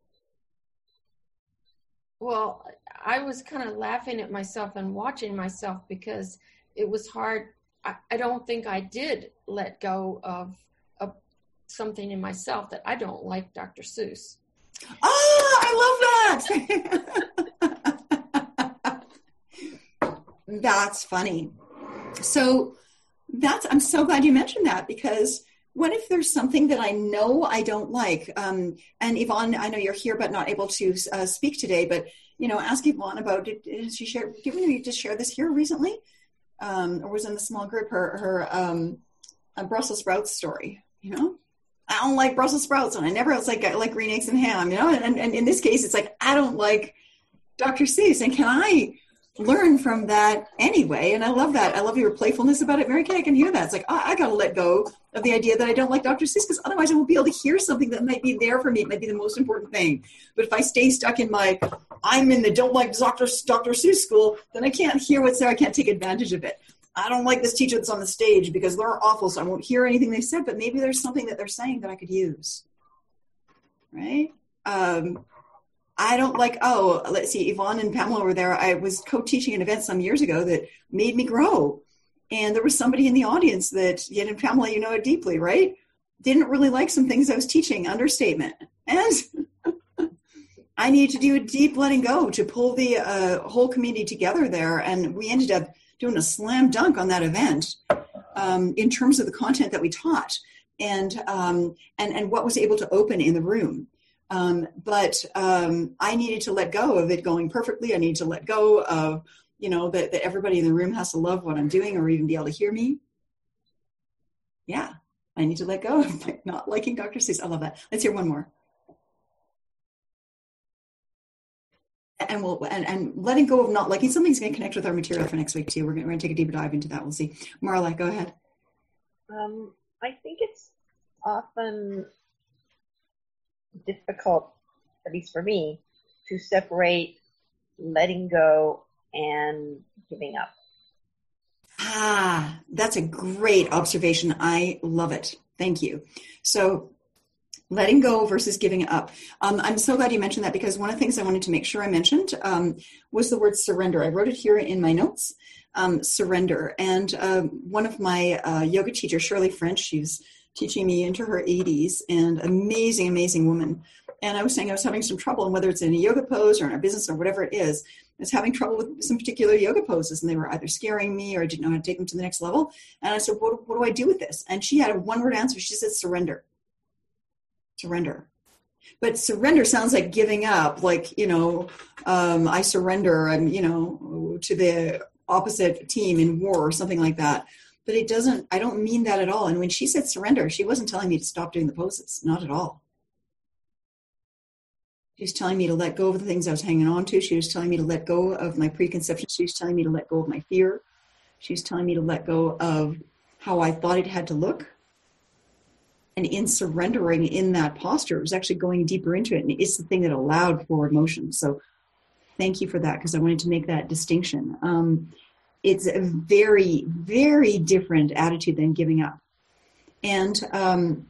Well, I was kind of laughing at myself and watching myself because it was hard. I, I don't think I did let go of, of something in myself that I don't like Doctor Seuss. Oh, I love that. That's funny. So that's, I'm so glad you mentioned that, because what if there's something that I know I don't like? Um, and Yvonne, I know you're here but not able to uh, speak today, but, you know, ask Yvonne about, did, did she share, did we just share this here recently? Um, or was in the small group, her, her um, uh, Brussels sprouts story, you know? I don't like Brussels sprouts, and I never else like, I like green eggs and ham, you know? And, and in this case, it's like, I don't like Doctor Seuss, and can I learn from that anyway? And I love that. I love your playfulness about it, Mary Kay. I can hear that. It's like, oh, I got to let go of the idea that I don't like Doctor Seuss, because otherwise I won't be able to hear something that might be there for me. It might be the most important thing. But if I stay stuck in my, I'm in the don't like Doctor Doctor Seuss school, then I can't hear what's there. I can't take advantage of it. I don't like this teacher that's on the stage because they're awful, so I won't hear anything they said, but maybe there's something that they're saying that I could use, right? Um, I don't like, oh, let's see, Yvonne and Pamela were there. I was co-teaching an event some years ago that made me grow. And there was somebody in the audience that, yet in Pamela, you know it deeply, right? Didn't really like some things I was teaching, understatement. And I needed to do a deep letting go to pull the uh, whole community together there. And we ended up doing a slam dunk on that event um, in terms of the content that we taught and, um, and, and what was able to open in the room. Um, but um, I needed to let go of it going perfectly. I needed to let go of, you know, that, that everybody in the room has to love what I'm doing or even be able to hear me. Yeah, I need to let go of like, not liking Doctor Seuss. I love that. Let's hear one more. And we'll and, and letting go of not liking something is going to connect with our material for next week too. We're going, we're going to take a deeper dive into that. We'll see. Marla, go ahead. Um, I think it's often difficult, at least for me, to separate letting go and giving up. Ah, that's a great observation. I love it. Thank you. So letting go versus giving up. Um, I'm so glad you mentioned that, because one of the things I wanted to make sure I mentioned um, was the word surrender. I wrote it here in my notes, um, surrender. And uh, one of my uh, yoga teachers, Shirley French, she's teaching me into her eighties, and amazing, amazing woman. And I was saying I was having some trouble, and whether it's in a yoga pose or in our business or whatever it is, I was having trouble with some particular yoga poses, and they were either scaring me or I didn't know how to take them to the next level. And I said, what, what do I do with this? And she had a one-word answer. She said, surrender. Surrender. But surrender sounds like giving up, like, you know, um, I surrender, I'm, you know, to the opposite team in war or something like that. But it doesn't, I don't mean that at all. And when she said surrender, she wasn't telling me to stop doing the poses, not at all. She was telling me to let go of the things I was hanging on to. She was telling me to let go of my preconceptions. She was telling me to let go of my fear. She was telling me to let go of how I thought it had to look. And in surrendering in that posture, it was actually going deeper into it. And it's the thing that allowed forward motion. So thank you for that, because I wanted to make that distinction. Um, it's a very, very different attitude than giving up. And um,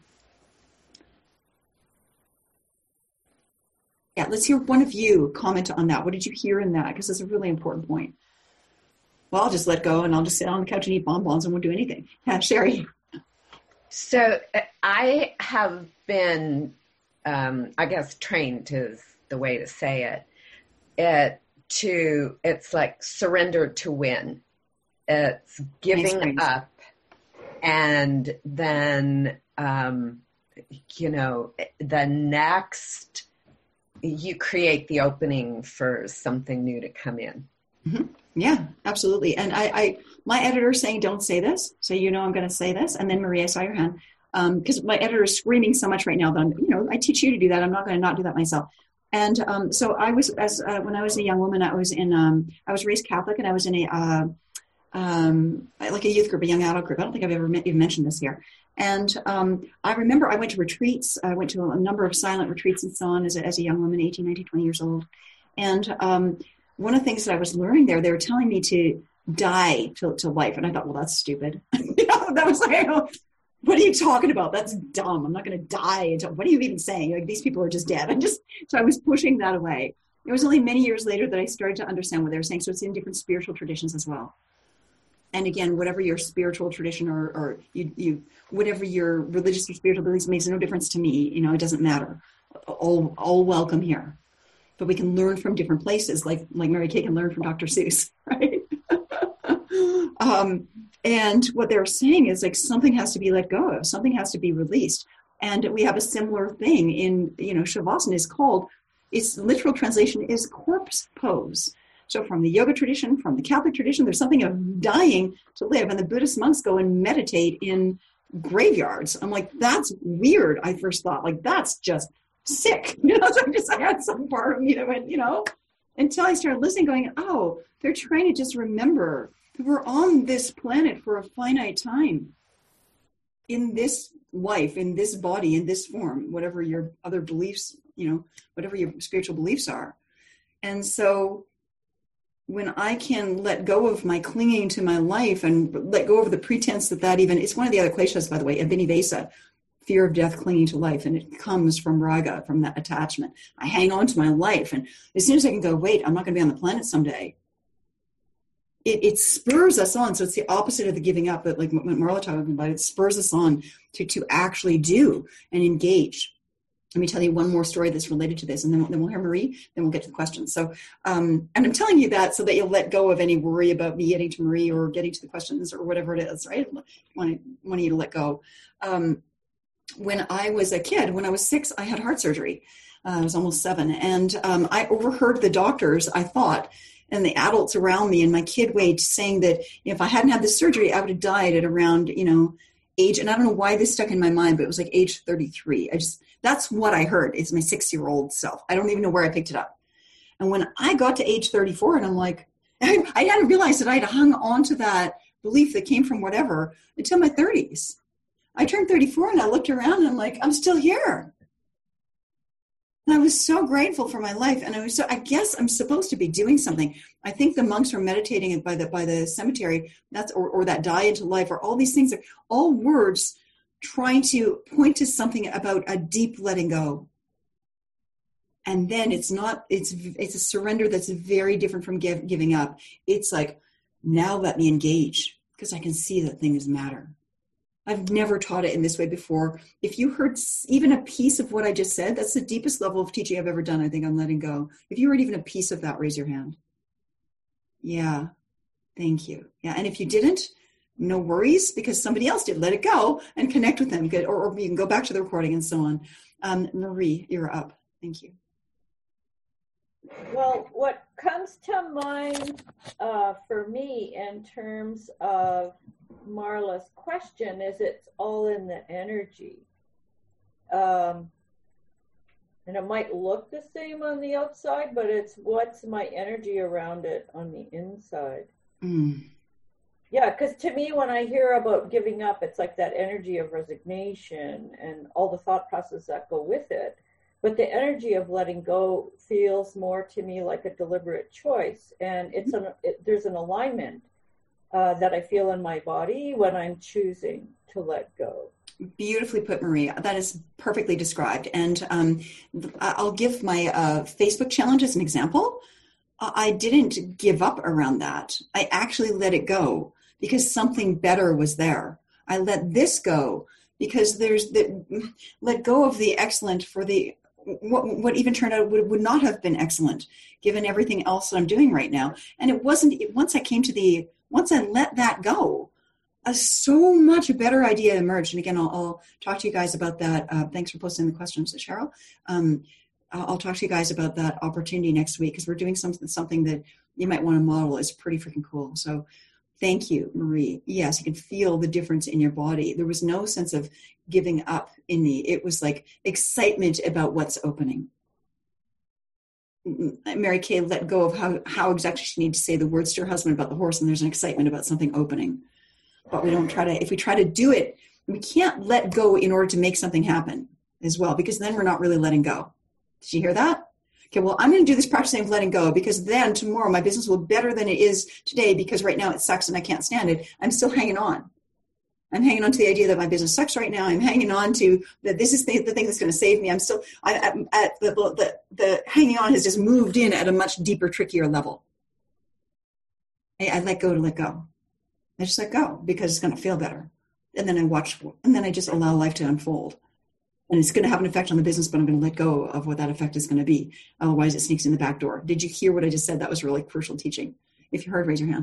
yeah, let's hear one of you comment on that. What did you hear in that? Because it's a really important point. Well, I'll just let go and I'll just sit on the couch and eat bonbons and won't do anything. Yeah, Sherry. So I have been, um, I guess, trained is the way to say it. It to it's like surrender to win. It's giving nice up, and then um, you know the next you create the opening for something new to come in. Mm-hmm. Yeah, absolutely. And I, I, my editor is saying, don't say this. So, you know, I'm going to say this. And then Maria, I saw your hand. Um, because my editor is screaming so much right now that I'm, you know, I teach you to do that. I'm not going to not do that myself. And, um, so I was, as, uh, when I was a young woman, I was in, um, I was raised Catholic and I was in a, uh, um, like a youth group, a young adult group. I don't think I've ever even mentioned this here. And, um, I remember I went to retreats. I went to a number of silent retreats and so on as a, as a young woman, eighteen, nineteen, twenty years old. And, um, one of the things that I was learning there, they were telling me to die to, to life. And I thought, well, that's stupid. You know, that was like, what are you talking about? That's dumb. I'm not going to die. Until, what are you even saying? Like, these people are just dead. I just, so I was pushing that away. It was only many years later that I started to understand what they were saying. So it's in different spiritual traditions as well. And again, whatever your spiritual tradition or, or you, you, whatever your religious or spiritual beliefs makes no difference to me. You know, it doesn't matter. All, all welcome here. But we can learn from different places, like like Mary Kay can learn from Doctor Seuss, right? um, and what they're saying is like something has to be let go of, something has to be released. And we have a similar thing in, you know, Shavasana is called, its literal translation is corpse pose. So from the yoga tradition, from the Catholic tradition, there's something of dying to live. And the Buddhist monks go and meditate in graveyards. I'm like, that's weird. I first thought, like, that's just sick, you know, so I just, I had some part of me that went, you know, until I started listening going, oh, they're trying to just remember that we're on this planet for a finite time in this life, in this body, in this form, whatever your other beliefs, you know, whatever your spiritual beliefs are. And so when I can let go of my clinging to my life and let go of the pretense that that even, it's one of the other kleshas, by the way, Abhinivesa, fear of death, clinging to life, and it comes from raga, from that attachment. I hang on to my life, and as soon as I can go, wait, I'm not going to be on the planet someday, it, it spurs us on. So it's the opposite of the giving up that, like what Marla talking about, it spurs us on to, to actually do and engage. Let me tell you one more story that's related to this, and then, then we'll hear Marie, then we'll get to the questions. So, um, and I'm telling you that so that you'll let go of any worry about me getting to Marie or getting to the questions or whatever it is, right? I want, want you to let go. Um, When I was a kid, when I was six, I had heart surgery. Uh, I was almost seven. And um, I overheard the doctors, I thought, and the adults around me and my kid weight saying that if I hadn't had this surgery, I would have died at around, you know, age. And I don't know why this stuck in my mind, but it was like age thirty-three. I just, that's what I heard is my six-year-old self. I don't even know where I picked it up. And when I got to age thirty-four, and I'm like, I, I hadn't realized that I'd hung on to that belief that came from whatever until my thirties. I turned thirty-four and I looked around and I'm like, I'm still here. And I was so grateful for my life. And I was so, I guess I'm supposed to be doing something. I think the monks were meditating by the, by the cemetery, that's, or, or that die into life, or all these things are all words trying to point to something about a deep letting go. And then it's not, it's, it's a surrender that's very different from give, giving up. It's like, now let me engage because I can see that things matter. I've never taught it in this way before. If you heard even a piece of what I just said, that's the deepest level of teaching I've ever done, I think, on letting go. If you heard even a piece of that, raise your hand. Yeah, thank you. Yeah, and if you didn't, no worries, because somebody else did. Let it go and connect with them. Good, or, or you can go back to the recording and so on. Um, Marie, you're up. Thank you. Well, what comes to mind uh, for me in terms of Marla's question is it's all in the energy. Um, and it might look the same on the outside, but it's what's my energy around it on the inside. Mm. Yeah, because to me, when I hear about giving up, it's like that energy of resignation and all the thought processes that go with it. But the energy of letting go feels more to me like a deliberate choice. And it's an, it, there's an alignment uh, that I feel in my body when I'm choosing to let go. Beautifully put, Marie. That is perfectly described. And um, I'll give my uh, Facebook challenge as an example. I didn't give up around that. I actually let it go because something better was there. I let this go because there's the let go of the excellent for the what, what even turned out would, would not have been excellent given everything else that I'm doing right now. And it wasn't once I came to the once I let that go, a so much better idea emerged. And again, I'll, I'll talk to you guys about that. Uh, thanks for posting the questions, Cheryl. Um, I'll talk to you guys about that opportunity next week because we're doing something something that you might want to model. It's pretty freaking cool. So thank you, Marie. Yes, you can feel the difference in your body. There was no sense of giving up in me. It was like excitement about what's opening. Mary Kay let go of how, how exactly she needed to say the words to her husband about the horse, and there's an excitement about something opening. But we don't try to, if we try to do it, we can't let go in order to make something happen as well, because then we're not really letting go. Did you hear that? Okay, well, I'm going to do this practicing of letting go because then tomorrow my business will be better than it is today because right now it sucks and I can't stand it. I'm still hanging on. I'm hanging on to the idea that my business sucks right now. I'm hanging on to that this is the, the thing that's going to save me. I'm still, I, I'm at the, the, the hanging on has just moved in at a much deeper, trickier level. I, I let go to let go. I just let go because it's going to feel better. And then I watch, and then I just allow life to unfold. And it's going to have an effect on the business, but I'm going to let go of what that effect is going to be. Otherwise, it sneaks in the back door. Did you hear what I just said? That was really crucial teaching. If you heard, raise your hand.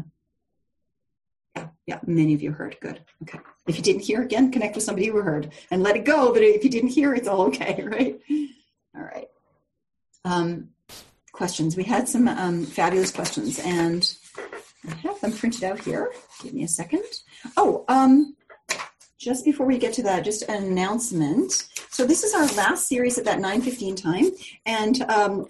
Yeah, yeah, many of you heard. Good. Okay. If you didn't hear, again, connect with somebody who heard and let it go. But if you didn't hear, it's all okay, right? All right. Um, questions. We had some um, fabulous questions, and I have them printed out here. Give me a second. Oh, um, just before we get to that, just an announcement. So this is our last series at that nine fifteen time. And um,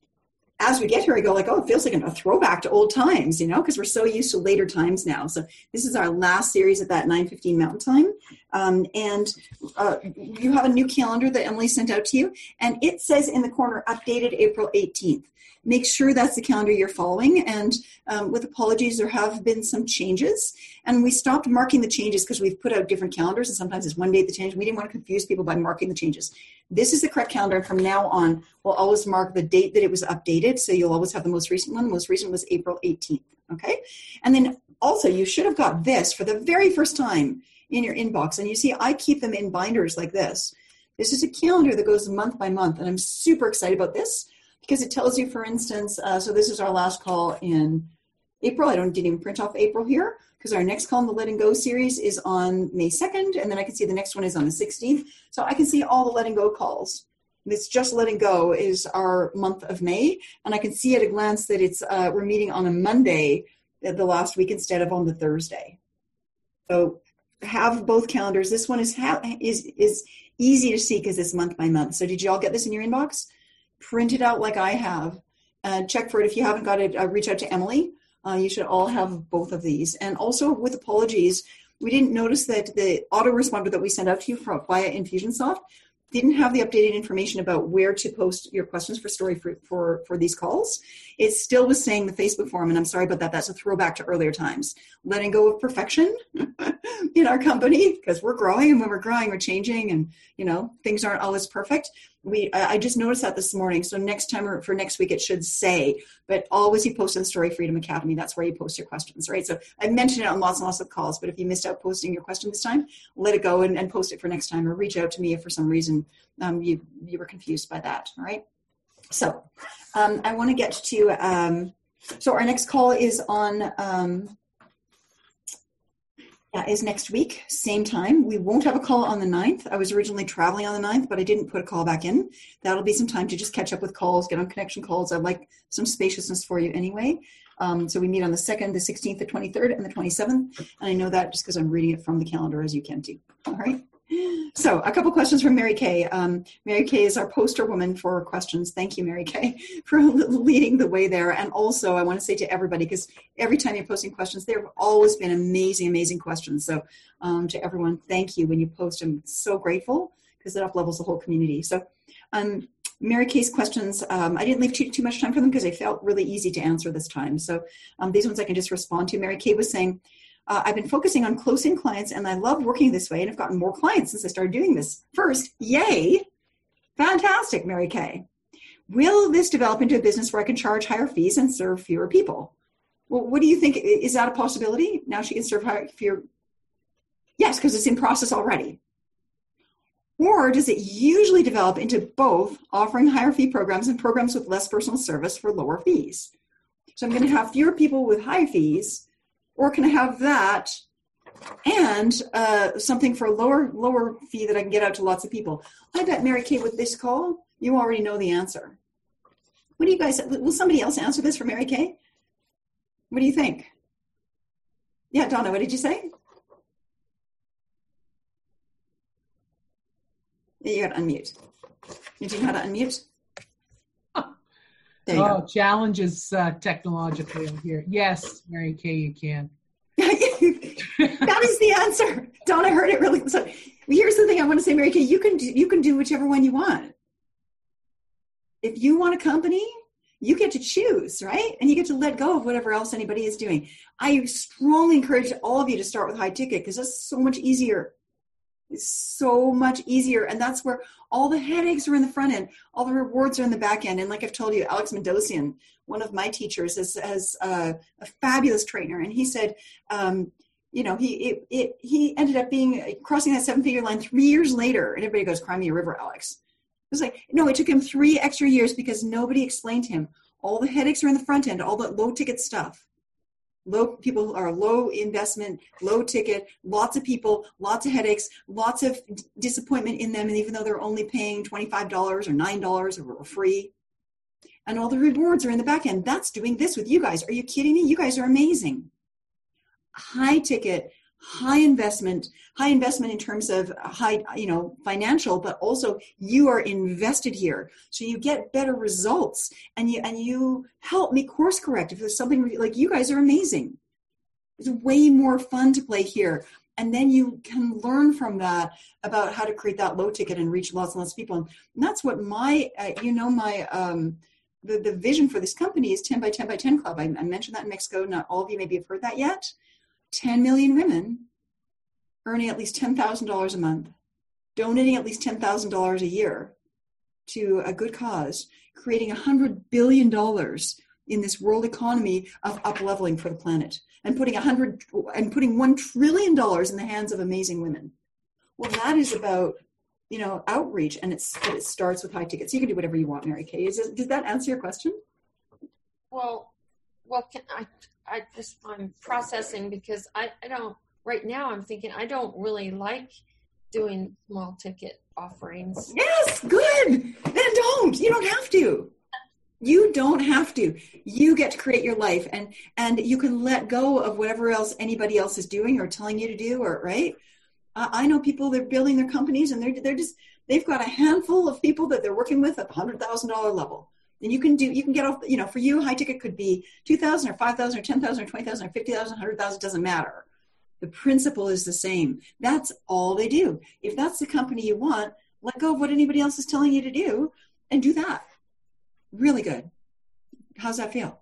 as we get here, I go like, oh, it feels like a throwback to old times, you know, because we're so used to later times now. So this is our last series at that nine fifteen Mountain Time. Um, and uh, you have a new calendar that Emily sent out to you. And it says in the corner, updated April eighteenth. Make sure that's the calendar you're following. And um, with apologies, there have been some changes. And we stopped marking the changes because we've put out different calendars. And sometimes it's one date the change. We didn't want to confuse people by marking the changes. This is the correct calendar. And from now on, we'll always mark the date that it was updated. So you'll always have the most recent one. The most recent was April eighteenth. Okay. And then also, you should have got this for the very first time in your inbox. And you see, I keep them in binders like this. This is a calendar that goes month by month. And I'm super excited about this, because it tells you, for instance, uh, so this is our last call in April. I don't didn't even print off April here because our next call in the Letting Go series is on May second, and then I can see the next one is on the sixteenth. So I can see all the Letting Go calls. And it's just Letting Go is our month of May, and I can see at a glance that it's uh, we're meeting on a Monday the last week instead of on the Thursday. So have both calendars. This one is ha- is is easy to see because it's month by month. So did you all get this in your inbox? Print it out like I have. Uh, check for it. If you haven't got it, uh, reach out to Emily. Uh, you should all have both of these. And also with apologies, we didn't notice that the autoresponder that we sent out to you from, via Infusionsoft didn't have the updated information about where to post your questions for story for, for, for these calls. It still was saying the Facebook forum, and I'm sorry about that. That's a throwback to earlier times. Letting go of perfection in our company, because we're growing, and when we're growing, we're changing, and, you know, things aren't always perfect. We, I just noticed that this morning. So next time or for next week, it should say, but always you post on Story Freedom Academy. That's where you post your questions, right? So I mentioned it on lots and lots of calls, but if you missed out posting your question this time, let it go and, and post it for next time, or reach out to me if for some reason um, you, you were confused by that, all right? So um, I want to get to, um, so our next call is on, um, Yeah, is next week, same time. We won't have a call on the ninth. I was originally traveling on the ninth, but I didn't put a call back in. That'll be some time to just catch up with calls, get on connection calls. I'd like some spaciousness for you anyway. Um, so we meet on the second, the sixteenth, the twenty-third, and the twenty-seventh. And I know that just because I'm reading it from the calendar, as you can too. All right. So a couple questions from Mary Kay. Um, Mary Kay is our poster woman for questions. Thank you, Mary Kay, for leading the way there. And also I want to say to everybody, because every time you're posting questions, there have always been amazing, amazing questions. So um, to everyone, thank you when you post. I'm so grateful because it up levels the whole community. So um, Mary Kay's questions, um, I didn't leave too, too much time for them because they felt really easy to answer this time. So um, these ones I can just respond to. Mary Kay was saying, uh, I've been focusing on close-in clients and I love working this way and I've gotten more clients since I started doing this. First, yay. Fantastic, Mary Kay. Will this develop into a business where I can charge higher fees and serve fewer people? Well, what do you think? Is that a possibility? Now she can serve higher, fewer? Yes, because it's in process already. Or does it usually develop into both offering higher fee programs and programs with less personal service for lower fees? So I'm going to have fewer people with high fees, or can I have that and uh, something for a lower, lower fee that I can get out to lots of people? I bet, Mary Kay, with this call, you already know the answer. What do you guys, will somebody else answer this for Mary Kay? What do you think? Yeah, Donna, what did you say? You got to unmute. You do know how to unmute? There you oh, go. Challenges uh, technologically here. Yes, Mary Kay, you can. That is the answer. Donna heard it really. So here's the thing I want to say, Mary Kay. You can do, you can do whichever one you want. If you want a company, you get to choose, right? And you get to let go of whatever else anybody is doing. I strongly encourage all of you to start with high ticket because that's so much easier. It's so much easier. And that's where all the headaches are in the front end. All the rewards are in the back end. And like I've told you, Alex Mendosian, one of my teachers, is, is uh, a fabulous trainer. And he said, um, you know, he it, it, he ended up being crossing that seven-figure line three years later. And everybody goes, cry me a river, Alex. It was like, no, it took him three extra years because nobody explained to him. All the headaches are in the front end, all the low ticket stuff. Low people are low investment, low ticket, lots of people, lots of headaches, lots of d- disappointment in them. And even though they're only paying twenty-five dollars or nine dollars or free, and all the rewards are in the back end. That's doing this with you guys. Are you kidding me? You guys are amazing. High ticket, high investment, high investment in terms of high, you know, financial, but also you are invested here. So you get better results and you, and you help me course correct. If there's something like, you guys are amazing. It's way more fun to play here. And then you can learn from that about how to create that low ticket and reach lots and lots of people. And that's what my, uh, you know, my, um, the, the vision for this company is ten by ten by ten Club. I, I mentioned that in Mexico. Not all of you maybe have heard that yet. ten million women earning at least ten thousand dollars a month, donating at least ten thousand dollars a year to a good cause, creating one hundred billion dollars in this world economy of up-leveling for the planet, and putting one hundred and putting one trillion dollars in the hands of amazing women. Well, that is about, you know, outreach, and it's it starts with high tickets. You can do whatever you want, Mary Kay. Is it, does that answer your question? Well, well, can I, I just, I'm processing because I, I don't, right now I'm thinking I don't really like doing small ticket offerings. Yes, good. Then don't. You don't have to. You don't have to. You get to create your life, and and you can let go of whatever else anybody else is doing or telling you to do, or right? Uh, I know people, they're building their companies and they're they're just, they've got a handful of people that they're working with at the one hundred thousand dollars level. And you can do, you can get off, you know, for you, high ticket could be two thousand or five thousand or ten thousand or twenty thousand or fifty thousand, one hundred thousand, doesn't matter. The principle is the same. That's all they do. If that's the company you want, let go of what anybody else is telling you to do and do that. Really good. How's that feel?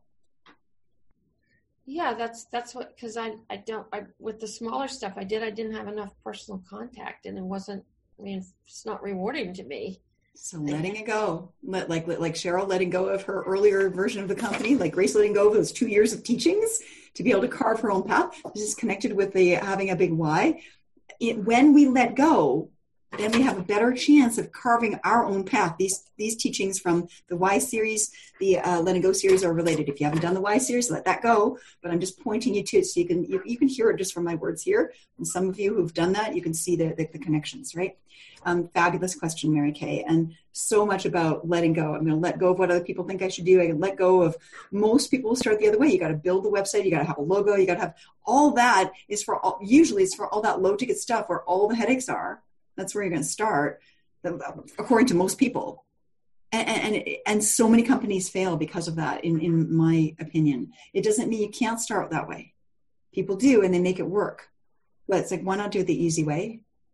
Yeah, that's that's what, because I I don't I with the smaller stuff I did I didn't have enough personal contact, and it wasn't, I mean, it's not rewarding to me. So letting it go, Let, like like Cheryl letting go of her earlier version of the company, like Grace letting go of those two years of teachings to be able to carve her own path. This is connected with the having a big why. It, when we let go, then we have a better chance of carving our own path. These these teachings from the Why series, the uh, Let It Go series are related. If you haven't done the Why series, let that go. But I'm just pointing you to it so you can you, you can hear it just from my words here. And some of you who've done that, you can see the, the, the connections, right? Um, fabulous question, Mary Kay. And so much about letting go. I'm going to let go of what other people think I should do. I can let go of, most people start the other way. You got to build the website. You got to have a logo. You got to have all that is for all, usually it's for all that low ticket stuff where all the headaches are. That's where you're going to start, according to most people. And, and, and so many companies fail because of that, in, in my opinion. It doesn't mean you can't start that way. People do, and they make it work. But it's like, why not do it the easy way?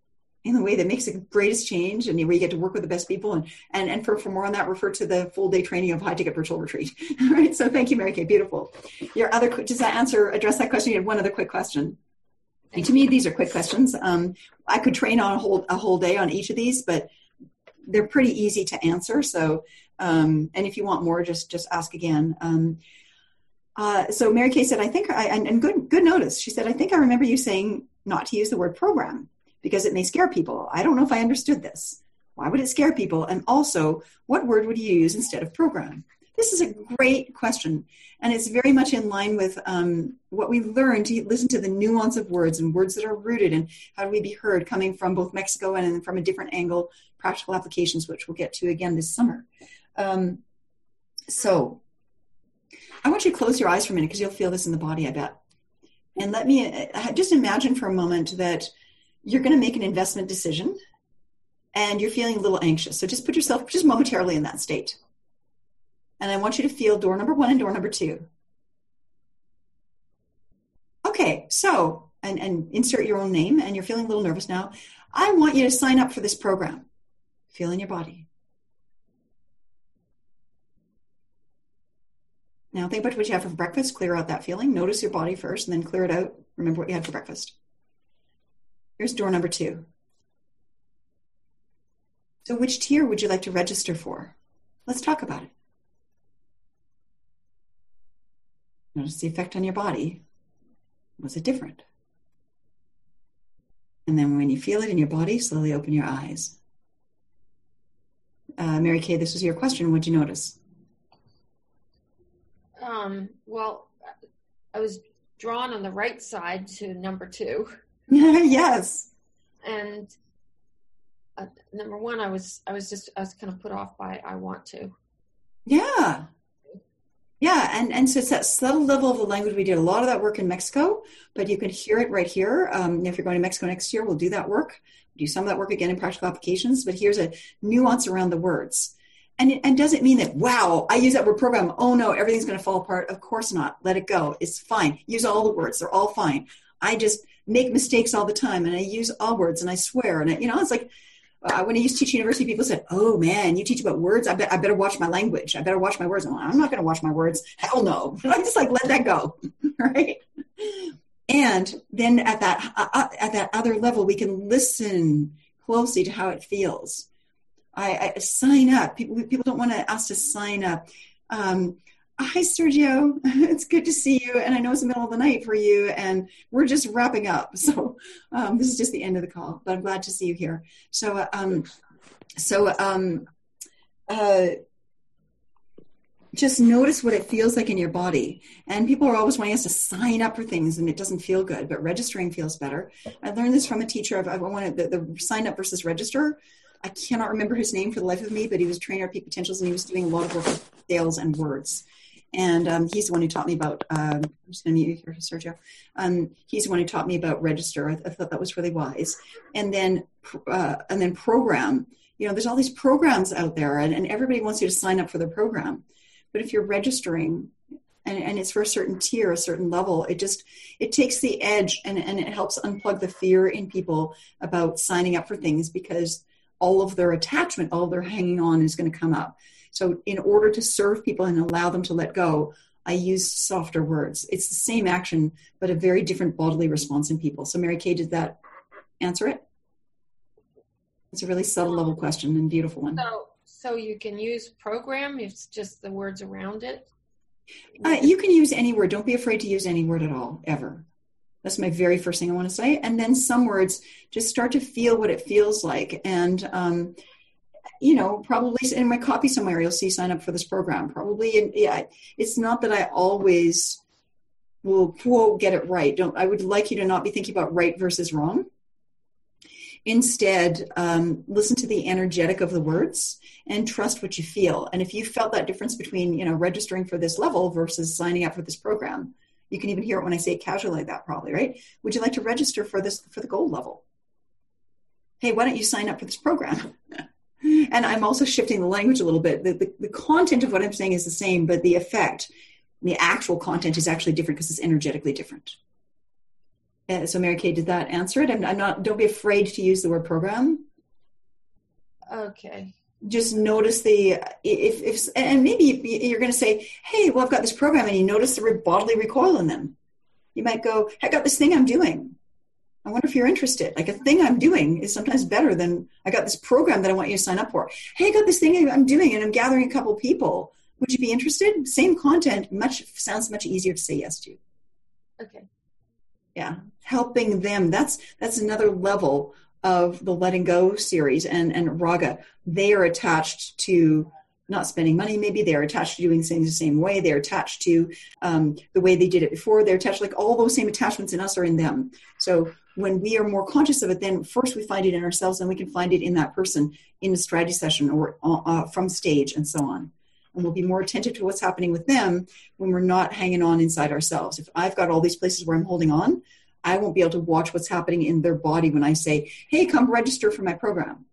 in the way that makes the greatest change and where you get to work with the best people. And, and, and for, for more on that, refer to the full day training of High Ticket Virtual Retreat. All right. So thank you, Mary Kay. Beautiful. Your other, does that answer, address that question? You had one other quick question. And to me, these are quick questions. Um, I could train on a whole, a whole day on each of these, but they're pretty easy to answer. So, um, and if you want more, just, just ask again. Um, uh, so Mary Kay said, I think I, and, and good, good notice. She said, I think I remember you saying not to use the word program, because it may scare people. I don't know if I understood this. Why would it scare people? And also, what word would you use instead of program? This is a great question. And it's very much in line with um, what we learned to listen to the nuance of words and words that are rooted and how do we be heard coming from both Mexico and from a different angle, practical applications, which we'll get to again this summer. Um, so I want you to close your eyes for a minute because you'll feel this in the body, I bet. And let me uh, just imagine for a moment that you're going to make an investment decision and you're feeling a little anxious. So just put yourself just momentarily in that state. And I want you to feel door number one and door number two. Okay, so, and, and insert your own name, and you're feeling a little nervous now. I want you to sign up for this program. Feel in your body. Now think about what you have for breakfast. Clear out that feeling. Notice your body first, and then clear it out. Remember what you had for breakfast. Here's door number two. So which tier would you like to register for? Let's talk about it. Notice the effect on your body. Was it different? And then when you feel it in your body, slowly open your eyes. Uh, Mary Kay, this was your question. What'd you notice? Um, well, I was drawn on the right side to number two. Yes. And uh, number one, I was, I was just, I was kind of put off by, I want to. Yeah. Yeah. And, and so it's that subtle level of the language. We did a lot of that work in Mexico, but you can hear it right here. Um, if you're going to Mexico next year, we'll do that work. Do some of that work again in practical applications, but here's a nuance around the words. And it and doesn't mean that, wow, I use that word program. Oh no, everything's going to fall apart. Of course not. Let it go. It's fine. Use all the words. They're all fine. I just make mistakes all the time, and I use all words, and I swear. And I, you know, it's like uh, when I used to teach university, people said, "Oh man, you teach about words. I, be- I better watch my language. I better watch my words." I'm, like, I'm not going to watch my words. Hell no. I just like let that go, right? And then at that uh, at that other level, we can listen closely to how it feels. I, I sign up. People people don't want to ask to sign up. Um, Hi, Sergio. It's good to see you. And I know it's the middle of the night for you, and we're just wrapping up. So um, this is just the end of the call, but I'm glad to see you here. So, um, so um, uh, just notice what it feels like in your body. And people are always wanting us to sign up for things, and it doesn't feel good, but registering feels better. I learned this from a teacher. I've, I wanted the, the sign up versus register. I cannot remember his name for the life of me, but he was a trainer at Peak Potentials, and he was doing a lot of work with sales and words. And um, he's the one who taught me about, um, I'm just going to mute you here, Sergio. Um, he's the one who taught me about register. I, I thought that was really wise. And then, uh, and then program. You know, there's all these programs out there, and, and everybody wants you to sign up for the program. But if you're registering, and, and it's for a certain tier, a certain level, it just, it takes the edge, and, and it helps unplug the fear in people about signing up for things, because all of their attachment, all of their hanging on is going to come up. So in order to serve people and allow them to let go, I use softer words. It's the same action, but a very different bodily response in people. So Mary Kay, did that answer it? It's a really subtle level question and beautiful one. So, so you can use program, it's just the words around it? Uh, you can use any word. Don't be afraid to use any word at all, ever. That's my very first thing I want to say. And then some words, just start to feel what it feels like. And, um, you know, probably in my copy somewhere, you'll see sign up for this program. Probably, in, yeah, it's not that I always will quote get it right. Don't. I would like you to not be thinking about right versus wrong. Instead, um, listen to the energetic of the words and trust what you feel. And if you felt that difference between, you know, registering for this level versus signing up for this program, you can even hear it when I say it casually like that, probably, right? Would you like to register for this, for the gold level? Hey, why don't you sign up for this program? And I'm also shifting the language a little bit. The, the, the content of what I'm saying is the same, but the effect, the actual content is actually different because it's energetically different. Uh, so Mary Kay, did that answer it? I'm, I'm not, don't be afraid to use the word program. Okay. Just notice the, if, if and maybe you're going to say, hey, well, I've got this program, and you notice the bodily recoil in them. You might go, I got this thing I'm doing. I wonder if you're interested. Like, a thing I'm doing is sometimes better than, I got this program that I want you to sign up for. Hey, I got this thing I'm doing, and I'm gathering a couple people. Would you be interested? Same content, much sounds much easier to say yes to. Okay. Yeah, helping them. That's that's another level of the Letting Go series and, and Raga. They are attached to not spending money, maybe. They're attached to doing things the same way. They're attached to um, the way they did it before. They're attached, like all those same attachments in us are in them. So when we are more conscious of it, then first we find it in ourselves, and we can find it in that person in a strategy session or uh, from stage and so on. And we'll be more attentive to what's happening with them when we're not hanging on inside ourselves. If I've got all these places where I'm holding on, I won't be able to watch what's happening in their body when I say, hey, come register for my program.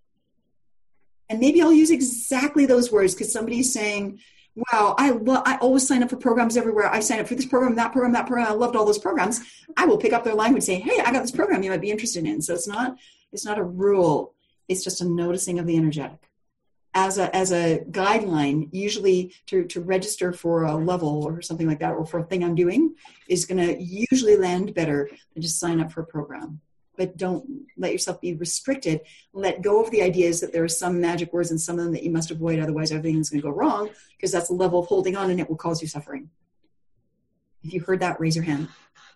And maybe I'll use exactly those words because somebody's saying, wow, I lo- I always sign up for programs everywhere. I sign up for this program, that program, that program. I loved all those programs. I will pick up their language and say, hey, I got this program you might be interested in. So it's not, it's not a rule. It's just a noticing of the energetic. As a as a guideline, usually to, to register for a level or something like that, or for a thing I'm doing, is going to usually land better than just sign up for a program. But don't let yourself be restricted. Let go of the ideas that there are some magic words and some of them that you must avoid, otherwise everything's going to go wrong, because that's a level of holding on and it will cause you suffering. If you heard that, raise your hand.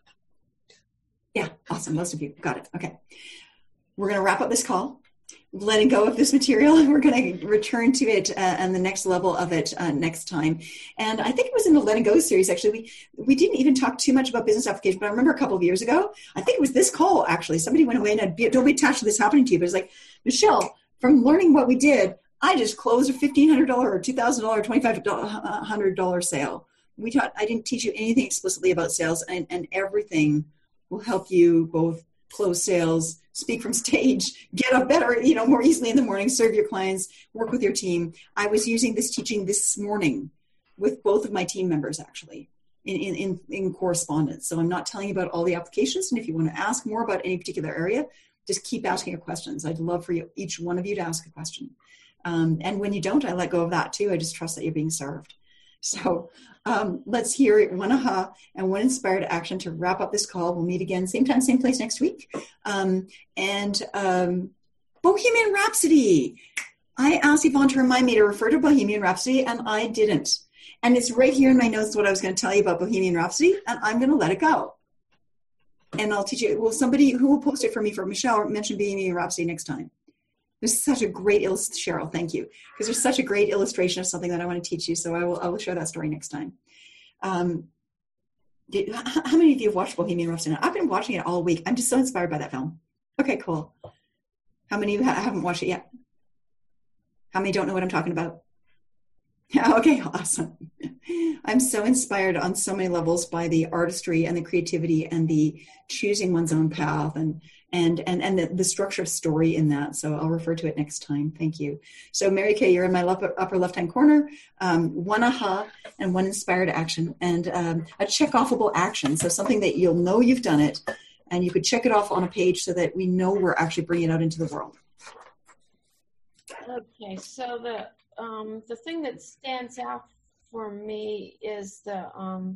Yeah, awesome. Most of you got it. Okay. We're going to wrap up this call. Letting go of this material. We're going to return to it uh, and the next level of it uh, next time. And I think it was in the Letting Go series, actually. We we didn't even talk too much about business application, but I remember a couple of years ago, I think it was this call, actually. Somebody went away and I'd be, don't be attached to this happening to you, but it's like, Michelle, from learning what we did, I just closed a fifteen hundred dollars or two thousand dollars, twenty-five hundred dollars sale. We taught, I didn't teach you anything explicitly about sales, and, and everything will help you both close sales, speak from stage, get up better, you know, more easily in the morning, serve your clients, work with your team. I was using this teaching this morning with both of my team members, actually, in, in, in, in correspondence. So I'm not telling you about all the applications. And if you want to ask more about any particular area, just keep asking your questions. I'd love for you, each one of you to ask a question. Um, and when you don't, I let go of that too. I just trust that you're being served. So um, let's hear one aha and one inspired action to wrap up this call. We'll meet again, same time, same place next week. Um, and um, Bohemian Rhapsody. I asked Yvonne to remind me to refer to Bohemian Rhapsody, and I didn't. And it's right here in my notes what I was going to tell you about Bohemian Rhapsody, and I'm going to let it go. And I'll teach you. Well, somebody who will post it for me for Michelle mention Bohemian Rhapsody next time. There's such a great illustration, Cheryl, thank you. Because there's such a great illustration of something that I want to teach you. So I will I will share that story next time. Um, did, how many of you have watched Bohemian Rhapsody? I've been watching it all week. I'm just so inspired by that film. Okay, cool. How many of you ha- haven't watched it yet? How many don't know what I'm talking about? Okay, awesome. I'm so inspired on so many levels by the artistry and the creativity and the choosing one's own path and and and, and the, the structure of story in that. So I'll refer to it next time. Thank you. So Mary Kay, you're in my upper, upper left-hand corner. Um, one aha and one inspired action and um, a check-offable action. So something that you'll know you've done it and you could check it off on a page so that we know we're actually bringing it out into the world. Okay, so the um, the thing that stands out for me is the um,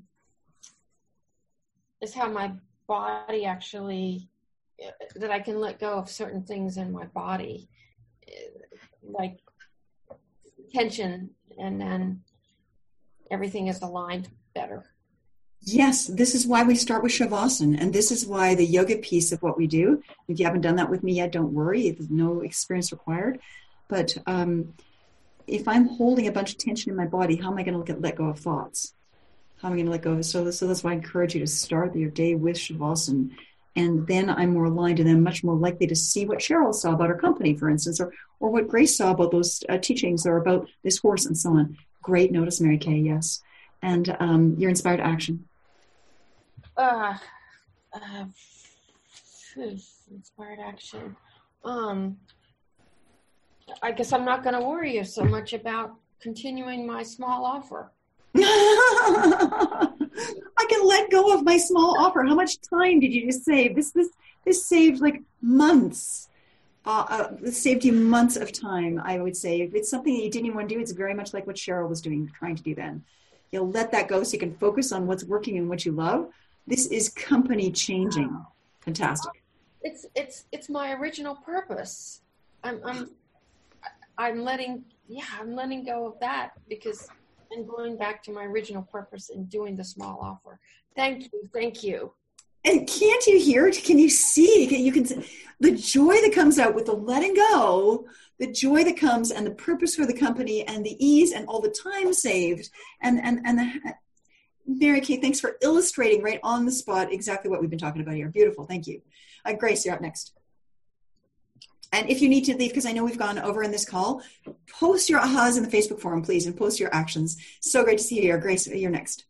is how my body actually that I can let go of certain things in my body, like tension, and then everything is aligned better. Yes, this is why we start with Shavasana, and this is why the yoga piece of what we do. If you haven't done that with me yet, don't worry. There's no experience required. But um, if I'm holding a bunch of tension in my body, how am I going to let go of thoughts? How am I going to let go of it? So, so that's why I encourage you to start your day with Shavasana. And then I'm more aligned and I'm much more likely to see what Cheryl saw about her company, for instance, or, or what Grace saw about those uh, teachings or about this horse and so on. Great notice, Mary Kay, yes. And um, your inspired action. Uh, uh, inspired action. Um, I guess I'm not going to worry you so much about continuing my small offer. I can let go go of my small offer. How much time did you just save? This this this saved like months. Uh, uh, this saved you months of time, I would say. If it's something that you didn't even want to do, it's very much like what Cheryl was doing, trying to do then. You'll let that go so you can focus on what's working and what you love. This is company changing. Fantastic. It's it's it's my original purpose. I'm I'm I'm letting yeah I'm letting go of that because I'm going back to my original purpose and doing the small offer. Thank you, thank you. And can't you hear it? Can you see? Can you can see the joy that comes out with the letting go, the joy that comes, and the purpose for the company, and the ease, and all the time saved, and and and the. Mary Kay, thanks for illustrating right on the spot exactly what we've been talking about here. Beautiful, thank you. Uh, Grace, you're up next. And if you need to leave, because I know we've gone over in this call, post your ahas in the Facebook forum, please, and post your actions. So great to see you here. Grace, you're next.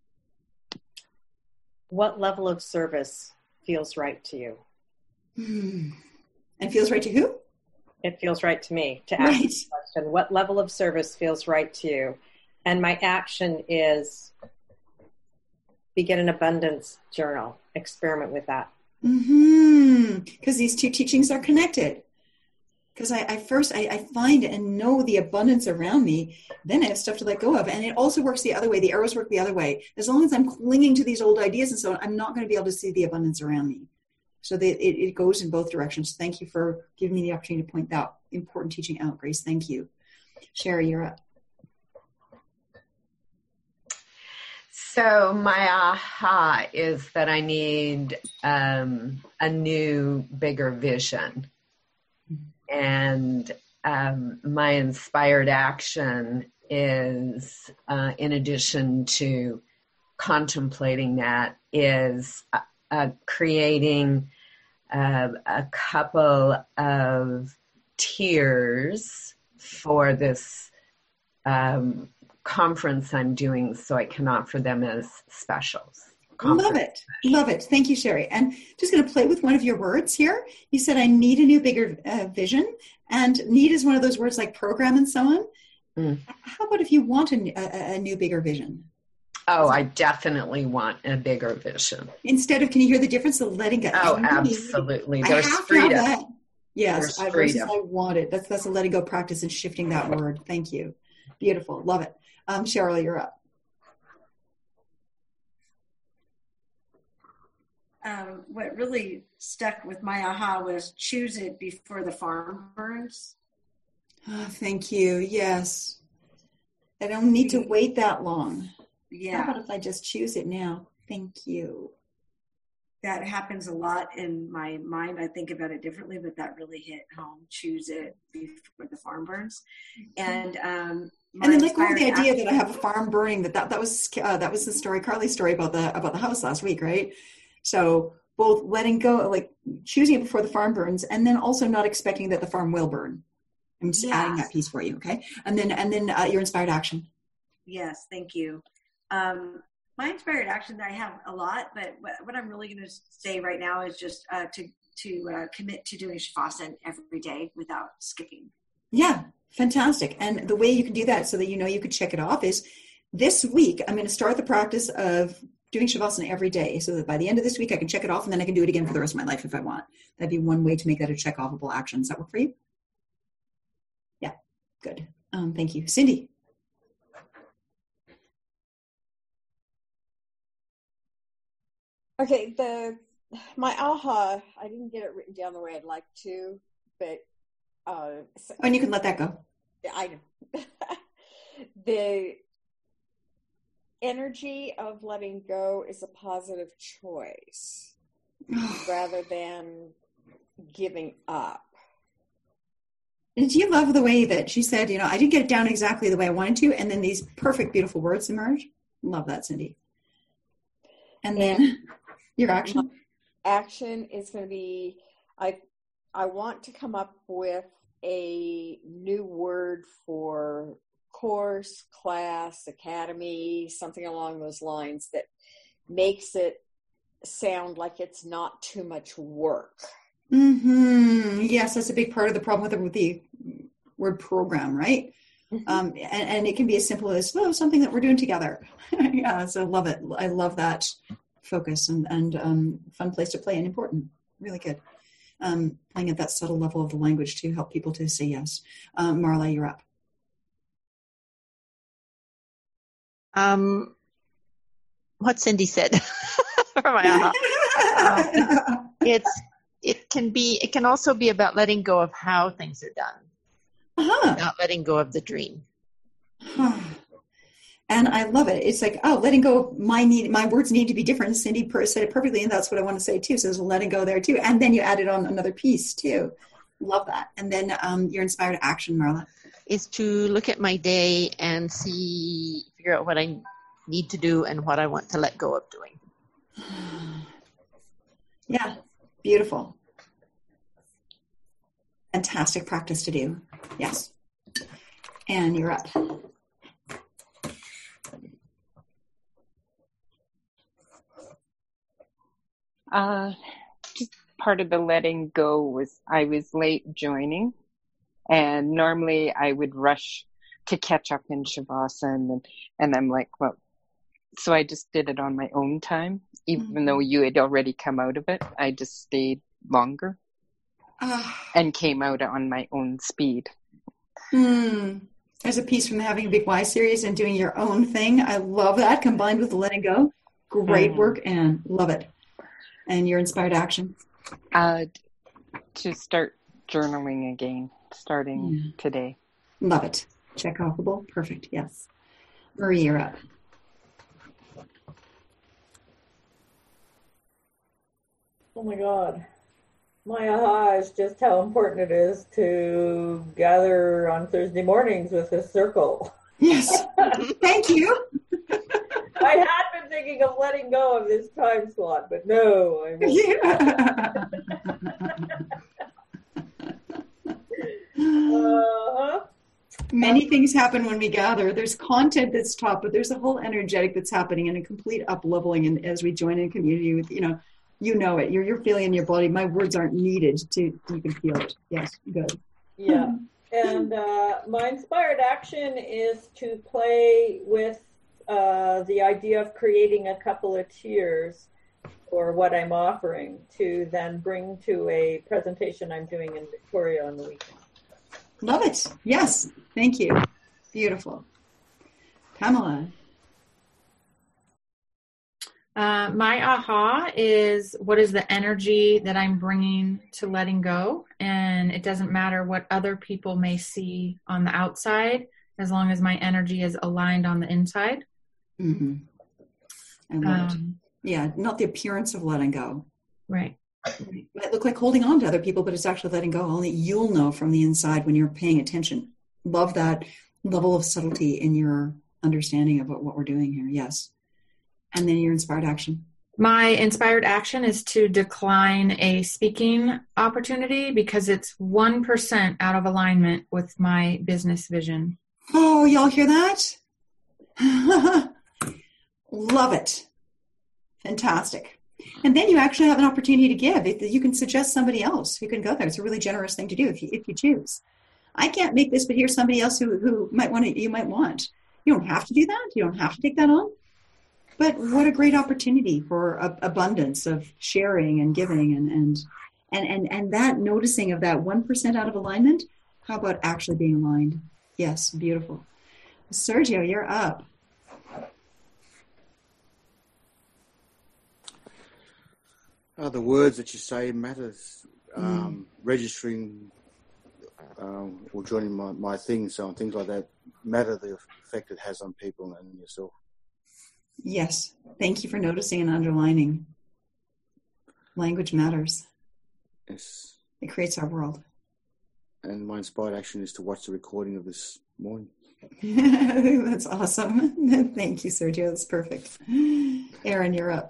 What level of service feels right to you? Hmm. And feels right to who? It feels right to me to ask right. the question. What level of service feels right to you? And my action is begin an abundance journal. Experiment with that. Mm-hmm. Because these two teachings are connected. Because I, I first, I, I find and know the abundance around me, then I have stuff to let go of. And it also works the other way. The arrows work the other way. As long as I'm clinging to these old ideas and so on, I'm not going to be able to see the abundance around me. So they, it, it goes in both directions. Thank you for giving me the opportunity to point that important teaching out, Grace. Thank you. Sherry, you're up. So my aha is that I need um, a new, bigger vision. And um, my inspired action is, uh, in addition to contemplating that, is uh, uh, creating uh, a couple of tiers for this um, conference I'm doing so I can offer them as specials. Love it. Love it. Thank you, Sherry. And just going to play with one of your words here. You said, I need a new, bigger uh, vision. And need is one of those words like program and so on. Mm. How about if you want a, a, a new, bigger vision? Oh, I definitely want a bigger vision. Instead of, can you hear the difference of letting go? Oh, absolutely. I There's freedom. Yes, There's I, freedom. I want it. That's, that's a letting go practice and shifting that word. Thank you. Beautiful. Love it. Um, Cheryl, you're up. Um, what really stuck with my aha was choose it before the farm burns. Oh, thank you. Yes. I don't need to wait that long. Yeah. How about if I just choose it now? Thank you. That happens a lot in my mind. I think about it differently, but that really hit home. Choose it before the farm burns. And um, and then let go of the idea action. that I have a farm burning. That that, that was uh, that was the story, Carly's story about the about the house last week, right? So both letting go, like choosing it before the farm burns, and then also not expecting that the farm will burn. I'm just yes. adding that piece for you, okay? And then and then uh, your inspired action. Yes, thank you. Um, my inspired action, I have a lot, but what, what I'm really going to say right now is just uh, to to uh, commit to doing Shavasana every day without skipping. Yeah, fantastic. And the way you can do that so that you know you could check it off is this week, I'm going to start the practice of doing Shavasana every day so that by the end of this week, I can check it off and then I can do it again for the rest of my life if I want. That'd be one way to make that a check-offable action. Does that work for you? Yeah, good. Um, thank you. Cindy. Okay, the my aha, I didn't get it written down the way I'd like to, but uh, so, oh, and you can let that go. I the energy of letting go is a positive choice rather than giving up. And do you love the way that she said, you know, I didn't get it down exactly the way I wanted to, and then these perfect, beautiful words emerge? Love that, Cindy. And then and your action? Action is going to be, I, I want to come up with a new word for course, class, academy, something along those lines that makes it sound like it's not too much work. Mm-hmm. Yes, that's a big part of the problem with the, with the word program, right? Mm-hmm. Um, and, and it can be as simple as, oh, something that we're doing together. Yeah, so I love it. I love that focus and, and um, fun place to play and important. Really good. Um, playing at that subtle level of the language to help people to say yes. Um, Marla, you're up. Um, what Cindy said. For my aha. um, it's it can be it can also be about letting go of how things are done, uh-huh. not letting go of the dream. And I love it. It's like, oh, letting go of my need, my words need to be different. Cindy per- said it perfectly, and that's what I want to say too. So there's a letting go there too. And then you added on another piece too. Love that. And then um, your inspired action, Marla. Is to look at my day and see, figure out what I need to do and what I want to let go of doing. Yeah, beautiful. Fantastic practice to do. Yes. And you're up. Uh, just part of the letting go was I was late joining, and normally I would rush to catch up in Shavasana, and, and I'm like, well, so I just did it on my own time, even mm-hmm. though you had already come out of it. I just stayed longer uh, and came out on my own speed. Hmm. There's a piece from having a Big Y series and doing your own thing. I love that, combined with the letting go. Great mm. work, and love it. And your inspired action? Uh, to start journaling again, starting yeah. today. Love it. Check offable. Perfect. Yes. Marie, you're up. Oh my God. My aha is just how important it is to gather on Thursday mornings with a circle. Yes. Thank you. I had been thinking of letting go of this time slot, but no. I yeah. uh-huh. Many things happen when we gather. There's content that's taught, but there's a whole energetic that's happening and a complete up-leveling. And as we join in community with, you know, you know it. You're you're feeling in your body. My words aren't needed to. You can feel it. Yes, good. Yeah, and uh, my inspired action is to play with uh, the idea of creating a couple of tiers for what I'm offering to then bring to a presentation I'm doing in Victoria on the weekend. Love it. Yes, thank you. Beautiful. Pamela. Uh, my aha is what is the energy that I'm bringing to letting go. And it doesn't matter what other people may see on the outside, as long as my energy is aligned on the inside. Mm-hmm. I love um, it. Yeah, not the appearance of letting go. Right. It might look like holding on to other people, but it's actually letting go. Only you'll know from the inside when you're paying attention. Love that level of subtlety in your understanding of what, what we're doing here. Yes. And then your inspired action. My inspired action is to decline a speaking opportunity because it's one percent out of alignment with my business vision. Oh, y'all hear that? Love it. Fantastic. And then you actually have an opportunity to give. You can suggest somebody else who can go there. It's a really generous thing to do if you, if you choose. I can't make this, but here's somebody else who, who might want to, you might want. You don't have to do that. You don't have to take that on. But what a great opportunity for a, abundance of sharing and giving and, and, and, and, and that noticing of that one percent out of alignment. How about actually being aligned? Yes, beautiful. Sergio, you're up. Uh, the words that you say matters. Um, mm. Registering um, or joining my, my things, so things like that matter, the effect it has on people and yourself. Yes. Thank you for noticing and underlining. Language matters. Yes. It creates our world. And my inspired action is to watch the recording of this morning. That's awesome. Thank you, Sergio. That's perfect. Erin, you're up.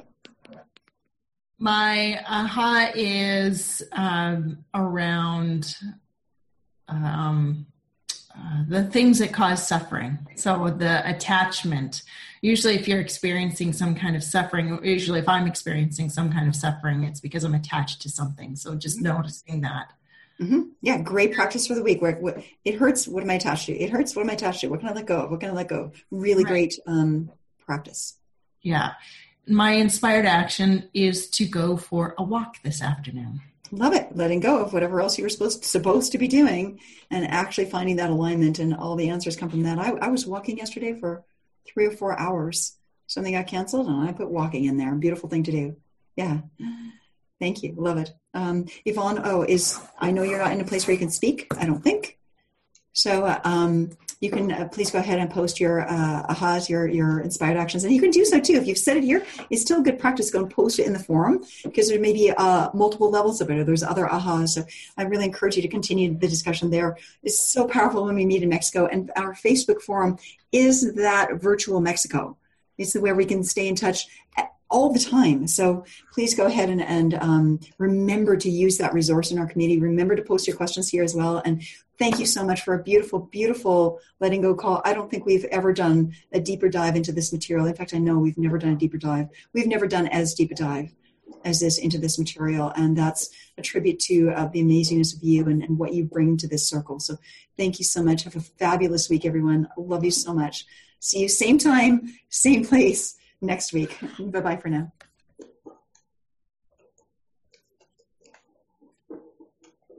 My aha is um, around um, uh, the things that cause suffering. So the attachment. Usually if you're experiencing some kind of suffering, usually if I'm experiencing some kind of suffering, it's because I'm attached to something. So just mm-hmm. noticing that. Mm-hmm. Yeah, great practice for the week. Where, where it hurts, what am I attached to? It hurts, what am I attached to? What can I let go of? What can I let go of? Really right. great um, practice. Yeah. my inspired action is to go for a walk this afternoon. Love it. Letting go of whatever else you were supposed supposed to be doing and actually finding that alignment, and all the answers come from that. I, I was walking yesterday for three or four hours. Something got canceled and I put walking in there. Beautiful thing to do. Yeah. Thank you. Love it. Um, Yvonne, oh, is, I know you're not in a place where you can speak, I don't think. So uh, um, you can uh, please go ahead and post your uh, ahas, your, your inspired actions. And you can do so too. If you've said it here, it's still good practice. Go and post it in the forum, because there may be uh, multiple levels of it, or there's other ahas. So I really encourage you to continue the discussion there. It's so powerful when we meet in Mexico. And our Facebook forum is that virtual Mexico. It's where we can stay in touch all the time. So please go ahead and, and um, remember to use that resource in our community. Remember to post your questions here as well. And thank you so much for a beautiful, beautiful letting go call. I don't think we've ever done a deeper dive into this material. In fact, I know we've never done a deeper dive. We've never done as deep a dive as this into this material. And that's a tribute to uh, the amazingness of you and, and what you bring to this circle. So thank you so much. Have a fabulous week, everyone. I love you so much. See you same time, same place next week. Bye-bye for now.